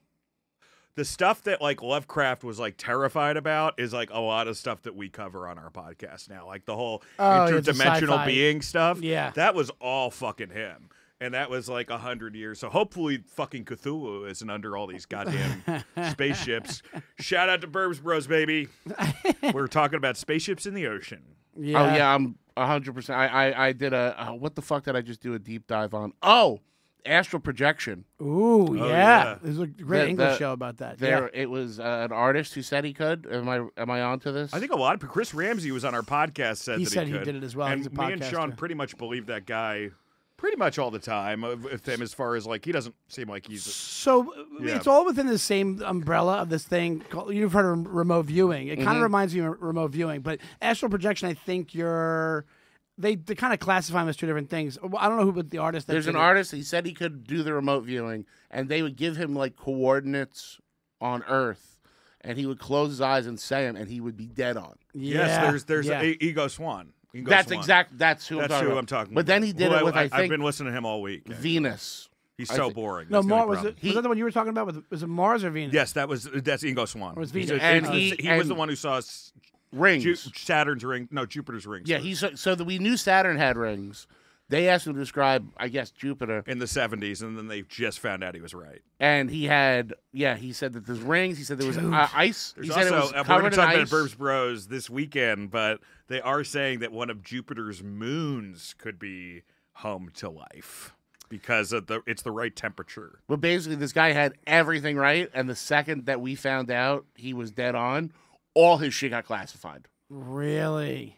the stuff that like Lovecraft was like terrified about is like a lot of stuff that we cover on our podcast now, like the whole Oh, yeah, the interdimensional sci-fi. being stuff. Yeah. that was all fucking him. And that was like a hundred years. So hopefully, fucking Cthulhu isn't under all these goddamn spaceships. Shout out to Burbs Bros, baby. We're talking about spaceships in the ocean. Yeah. Oh yeah, I'm a hundred percent. I I I did a uh, what the fuck did I just do a deep dive on? Oh, astral projection. Ooh, yeah. yeah. There's a great The- English the- show about that. There, it was uh, an artist who said he could. Am I am I onto this? I think a lot of Chris Ramsey was on our podcast. Said He that said he he could. did it as well. And He's a me and Sean podcaster. pretty much believe that guy, pretty much all the time. Of with him, as far as like he doesn't seem like he's. So uh, Yeah. it's all within the same umbrella of this thing called, you've heard of remote viewing. It kind Mm-hmm. of reminds me of remote viewing, but astral projection, I think you're they, they kind of classify them as two different things. Well, I don't know who but the artist that There's did an it. artist. He said he could do the remote viewing, and they would give him like coordinates on Earth, and he would close his eyes and say them, and he would be dead on. Yeah, Yes, there's there's yeah. a, Ego Swan. Ego That's Swan. exact. That's who That's I'm talking who about. I'm talking. But about. then he did Who it with I, I, think have been listening to him all week. Venus. He's I so think- boring. No, That's the only Mars was problem. it? Was that the one you were talking about? With, was it Mars or Venus? Yes, that was that's Ingo Swan. Or was He's Venus. a- And it's- he- he was and- the one who saw s- Rings. Ju- Saturn's ring. No, Jupiter's rings. Yeah, first. he's so that we knew Saturn had rings. They asked him to describe, I guess, Jupiter, in the seventies, and then they just found out he was right. and he had, yeah, he said that there's rings. He said there was uh, ice. There's he said also, it was uh, we're covered going in to talk about ice. Burbs Bros this weekend, but they are saying that one of Jupiter's moons could be home to life because of the it's the right temperature. But basically, this guy had everything right, and the second that we found out he was dead on, all his shit got classified. Really?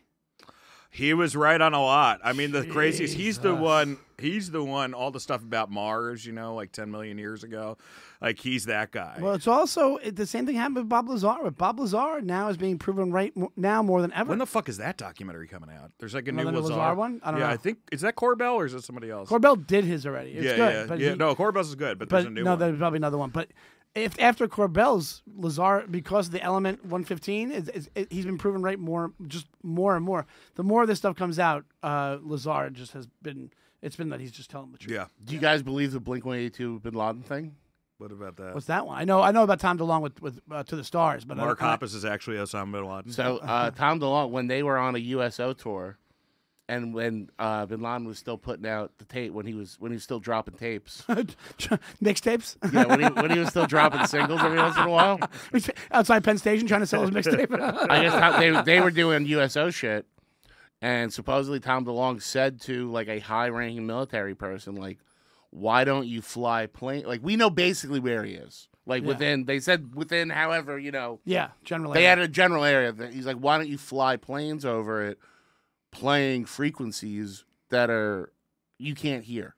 He was right on a lot. I mean, the craziest. He's the one. He's the one. All the stuff about Mars, you know, like ten million years ago, like he's that guy. Well, it's also it, the same thing happened with Bob Lazar. But Bob Lazar now is being proven right mo- now more than ever. when the fuck is that documentary coming out? There's like a new Another Lazar. Lazar one? I don't yeah, know. I think is that Corbell or is it somebody else? Corbell did his already. It's yeah, good. yeah, but yeah. he- No, Corbell's is good, but, there's but a new no, one. there's probably another one. But if after Corbell's Lazar, because of the element one fifteen, is, is, it, he's been proven right more, just more and more. The more this stuff comes out, uh, Lazar just has been. It's been that he's just telling the truth. Yeah. Do you guys believe the Blink one eighty-two Bin Laden thing? What about that? What's that one? I know. I know about Tom DeLonge with with uh, To the Stars, but Mark I, I, Hoppus is actually Osama bin Laden. So uh, Tom DeLonge, when they were on a U S O tour, and when uh, Bin Laden was still putting out the tape when he was when he was still dropping tapes. Mixtapes? Yeah, when he when he was still dropping singles every once in a while. Outside Penn Station trying to sell his mixtape. I guess how they they were doing U S O shit, and supposedly Tom DeLonge said to like a high-ranking military person, like, "Why don't you fly plane? Like, we know basically where he is. Like Yeah. within they said within however you know. Yeah, general They area. had a general area. That he's like, why don't you fly planes over it, playing frequencies that are you can't hear,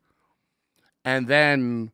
and then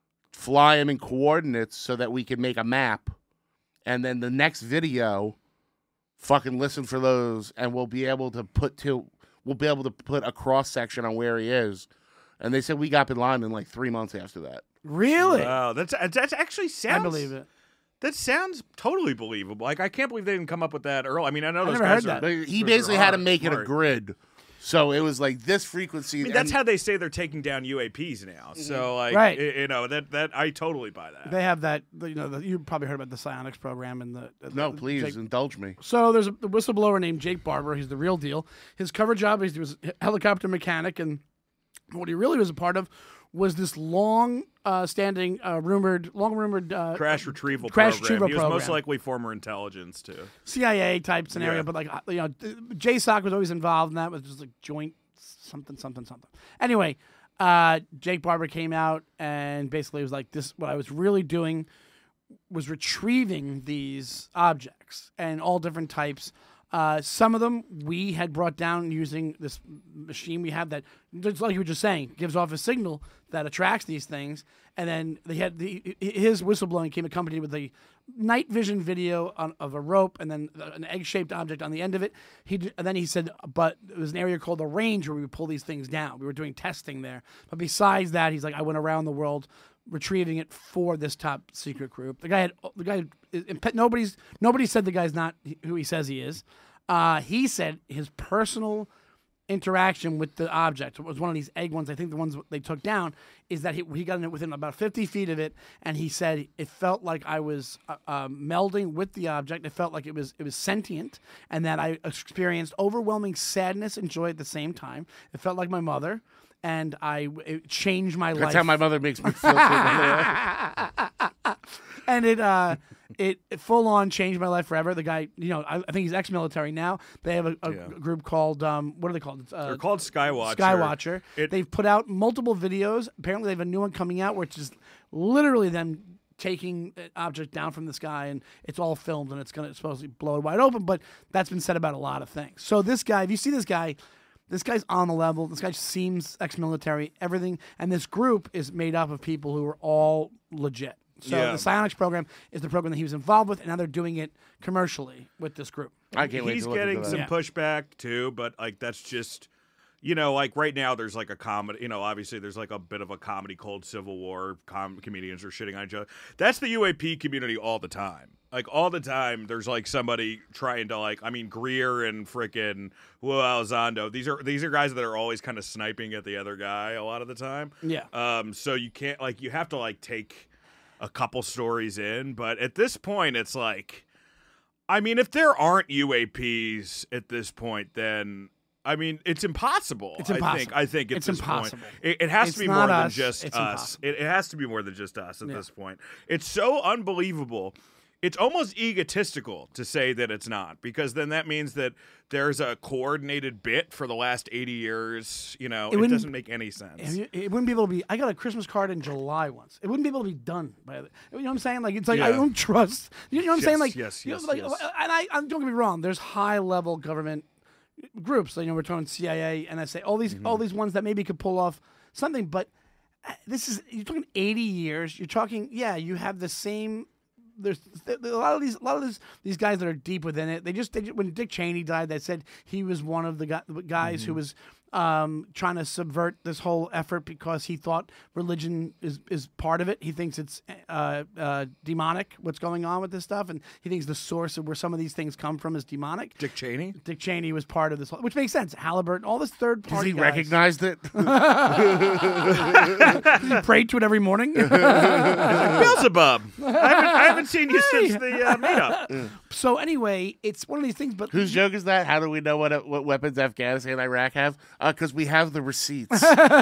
fly them in coordinates so that we can make a map, and then the next video, fucking listen for those, and we'll be able to put to we'll be able to put a cross section on where he is." And they said we got Bin Laden in like three months after that. Really? Wow, that's that's actually sounds. I believe it. That sounds totally believable. Like I can't believe they didn't come up with that early. I mean, I know I those never guys heard are. that. But he those basically are had to make it a smart. grid, so it was like this frequency. I mean, that's and- how they say they're taking down U A Ps now. So like, Right. y- you know, that that I totally buy that. They have that, you know, the, you probably heard about the psionics program and the. the No, the- please Jake- indulge me. So there's a the whistleblower named Jake Barber. He's the real deal. His cover job is he was a helicopter mechanic, and what he really was a part of was this long uh, standing, uh, rumored, long rumored uh, Crash retrieval crash program. retrieval He was most program. likely former intelligence too. C I A type scenario, Yeah. but like uh, you know, J SOC was always involved in that. It was just like joint something, something, something. Anyway, uh, Jake Barber came out and basically was like, "This what I was really doing was retrieving these objects and all different types." Uh, some of them we had brought down using this machine we have that, just like you were just saying, gives off a signal that attracts these things. And then they had the his whistleblowing came accompanied with a night vision video on, of a rope and then an egg-shaped object on the end of it. He d- and then he said, but it was an area called the range where we would pull these things down. We were doing testing there. But besides that, he's like, I went around the world retrieving it for this top secret group. The guy had the guy. Nobody's nobody said the guy's not who he says he is. Uh, he said his personal interaction with the object, it was one of these egg ones, I think the ones they took down, is that he, he got in it within about fifty feet of it, and he said it felt like I was uh, uh, melding with the object. It felt like it was it was sentient, and that I experienced overwhelming sadness and joy at the same time. It felt like my mother, and I it changed my life. That's how my mother makes me feel. And it uh it, it full on changed my life forever. The guy, you know, I, I think he's ex-military now. They have a, a Yeah. group called um what are they called? Uh, They're called Skywatcher. Skywatcher. It- They've put out multiple videos. Apparently, they have a new one coming out where it's just literally them taking an object down from the sky, and it's all filmed, and it's gonna supposedly blow it wide open. But that's been said about a lot of things. So this guy, if you see this guy. This guy's on the level. This guy seems ex-military, everything. And this group is made up of people who are all legit. So Yeah. the Psionics program is the program that he was involved with, and now they're doing it commercially with this group. I can't wait He's to look getting into some that. Yeah. pushback too, but like that's just, you know, like right now there's like a comedy. You know, obviously there's like a bit of a comedy called Civil War. Com- comedians are shitting on each other. That's the U A P community all the time. Like all the time, there's like somebody trying to like. I mean, Greer and frickin' Will Elizondo. These are these are guys that are always kind of sniping at the other guy a lot of the time. Yeah. Um. So you can't like you have to like take a couple stories in, but at this point, it's like. I mean, if there aren't U A Ps at this point, then I mean, it's impossible. It's I think. impossible. I think at It's this impossible. point, it, it has It's to be not more than us. just It's us. impossible. It, it has to be more than just us at Yeah. this point. It's so unbelievable. It's almost egotistical to say that it's not, because then that means that there's a coordinated bit for the last eighty years. You know, it, wouldn't- doesn't make any sense. Have you- It wouldn't be able to be. I got a Christmas card in July once. It wouldn't be able to be done by the. You know what I'm saying? Like it's like I Yeah. don't trust. You know what I'm Yes, saying? Like yes, you know, yes, like, yes. And I, I don't get me wrong. There's high level government groups. You know, we're talking C I A, N S A, all these Mm-hmm. all these ones that maybe could pull off something. But uh, this is you're talking eighty years. You're talking yeah. You have the same. There's a lot of these, a lot of these, these guys that are deep within it. They just, they, when Dick Cheney died, they said he was one of the guy, guys Mm-hmm. who was um, trying to subvert this whole effort because he thought religion is, is part of it. He thinks it's uh, uh, demonic, what's going on with this stuff, and he thinks the source of where some of these things come from is demonic. Dick Cheney? Dick Cheney was part of this, whole, which makes sense. Halliburton, all this third Because party. he recognized it. He prayed to it every morning. Beelzebub. I haven't, I haven't seen you since the uh, meetup. So anyway, it's one of these things. But Whose joke is that? How do we know what what weapons Afghanistan and Iraq have? Because we have the receipts.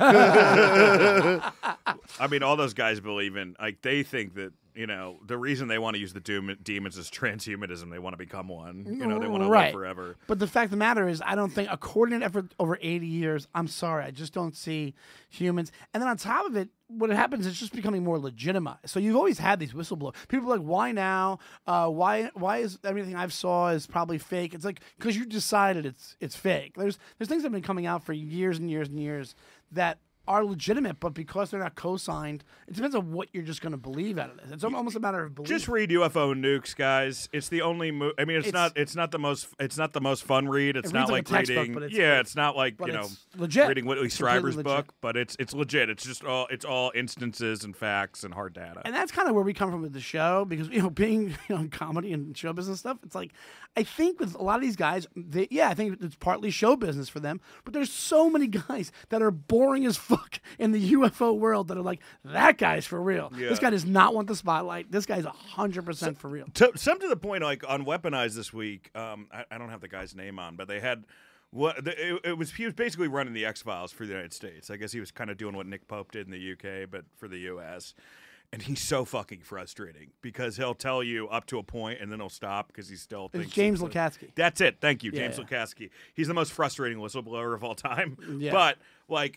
I mean, all those guys believe in, like, they think that, you know, the reason they want to use the doom- demons is transhumanism. They want to become one. You know, they want to Right. live forever. But the fact of the matter is, I don't think a coordinated effort over eighty years, I'm sorry, I just don't see humans. And then on top of it, what happens is it's just becoming more legitimized. So you've always had these whistleblowers. People are like, why now? Uh, why why is everything I've saw is probably fake? It's like, because you decided it's it's fake. There's there's things that have been coming out for years and years and years that are legitimate, but because they're not co-signed, it depends on what you're just going to believe out of this. It's almost a matter of belief. Just read U F O Nukes, guys. It's the only. Mo- I mean, it's, It's- not. It's not the most. It's not the most fun read. It's It not reads like like a textbook, reading. but it's- yeah, it's not like but you know it's legit. reading Whitley It's completely Strieber's legit. book, but it's it's legit. It's just all. It's all instances and facts and hard data. And that's kind of where we come from with the show, because you know, being you know, in comedy and show business stuff, it's like I think with a lot of these guys, they, yeah, I think it's partly show business for them, but there's so many guys that are boring as fuck in the U F O world that are like, that guy's for real. Yeah. This guy does not want the spotlight. This guy's one hundred percent for real. To, some to the point, like on Weaponized this week. Um, I, I don't have the guy's name on, but they had what the, it, it was. He was basically running the X Files for the United States. I guess he was kind of doing what Nick Pope did in the U K, but for the U S. And he's so fucking frustrating because he'll tell you up to a point and then he'll stop because he still thinks It's James a- Lukatsky. That's it. Thank you, Yeah, James yeah. Lukatsky. He's the most frustrating whistleblower of all time. Yeah. But like,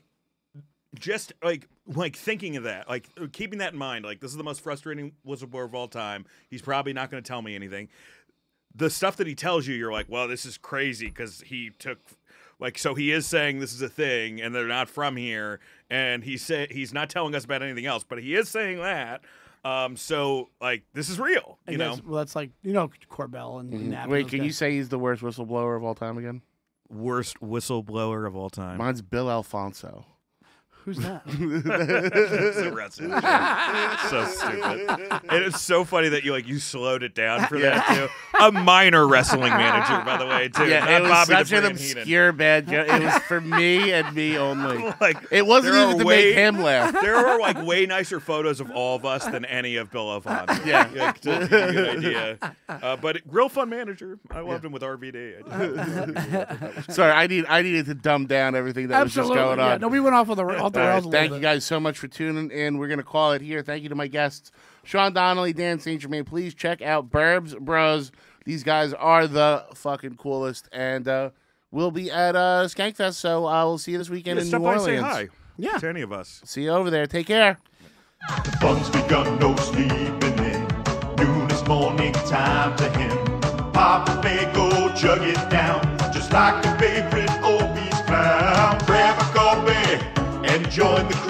just like like thinking of that, like keeping that in mind, like this is the most frustrating whistleblower of all time. He's probably not going to tell me anything. The stuff that he tells you, you're like, well, this is crazy because he took. Like, so he is saying this is a thing, and they're not from here, and he say he's not telling us about anything else, but he is saying that. Um, so like, this is real, you And know. that's, well, that's like, you know, Corbell and, and Knapp and Wait, those can guys. you say he's the worst whistleblower of all time again? Worst whistleblower of all time. Mine's Bill Alfonso. Who's that? It's a wrestling show. So stupid. And it's so funny that you like you slowed it down for that too. A minor wrestling manager, by the way, too. Yeah, Not it was Bobby such the an Brain Heenan. obscure bad joke. It was for me and me only. Like, It wasn't there even are to way- make him laugh. There are like way nicer photos of all of us than any of Bill Alfonso. Yeah. Like, to give you an idea. Uh, but real fun manager. I loved him with R V D. I did. Sorry, I need I needed to dumb down everything that Absolutely. was just going Yeah, on. no, we went off of the off the All right, rails a little thank bit. you guys so much for tuning in. We're going to call it here. Thank you to my guests, Sean Donnelly, Dan Saint Germain. Please check out Burbs Bros. These guys are the fucking coolest. And uh, we'll be at uh, Skankfest, so I will see you this weekend Yeah, in stop New by and Orleans. say hi. Yeah. To any of us. See you over there. Take care. The fun's begun, no sleeping in. Noon is morning time to him. Pop a bagel, chug it down, just like a favorite obese clown. Grab a coffee and join the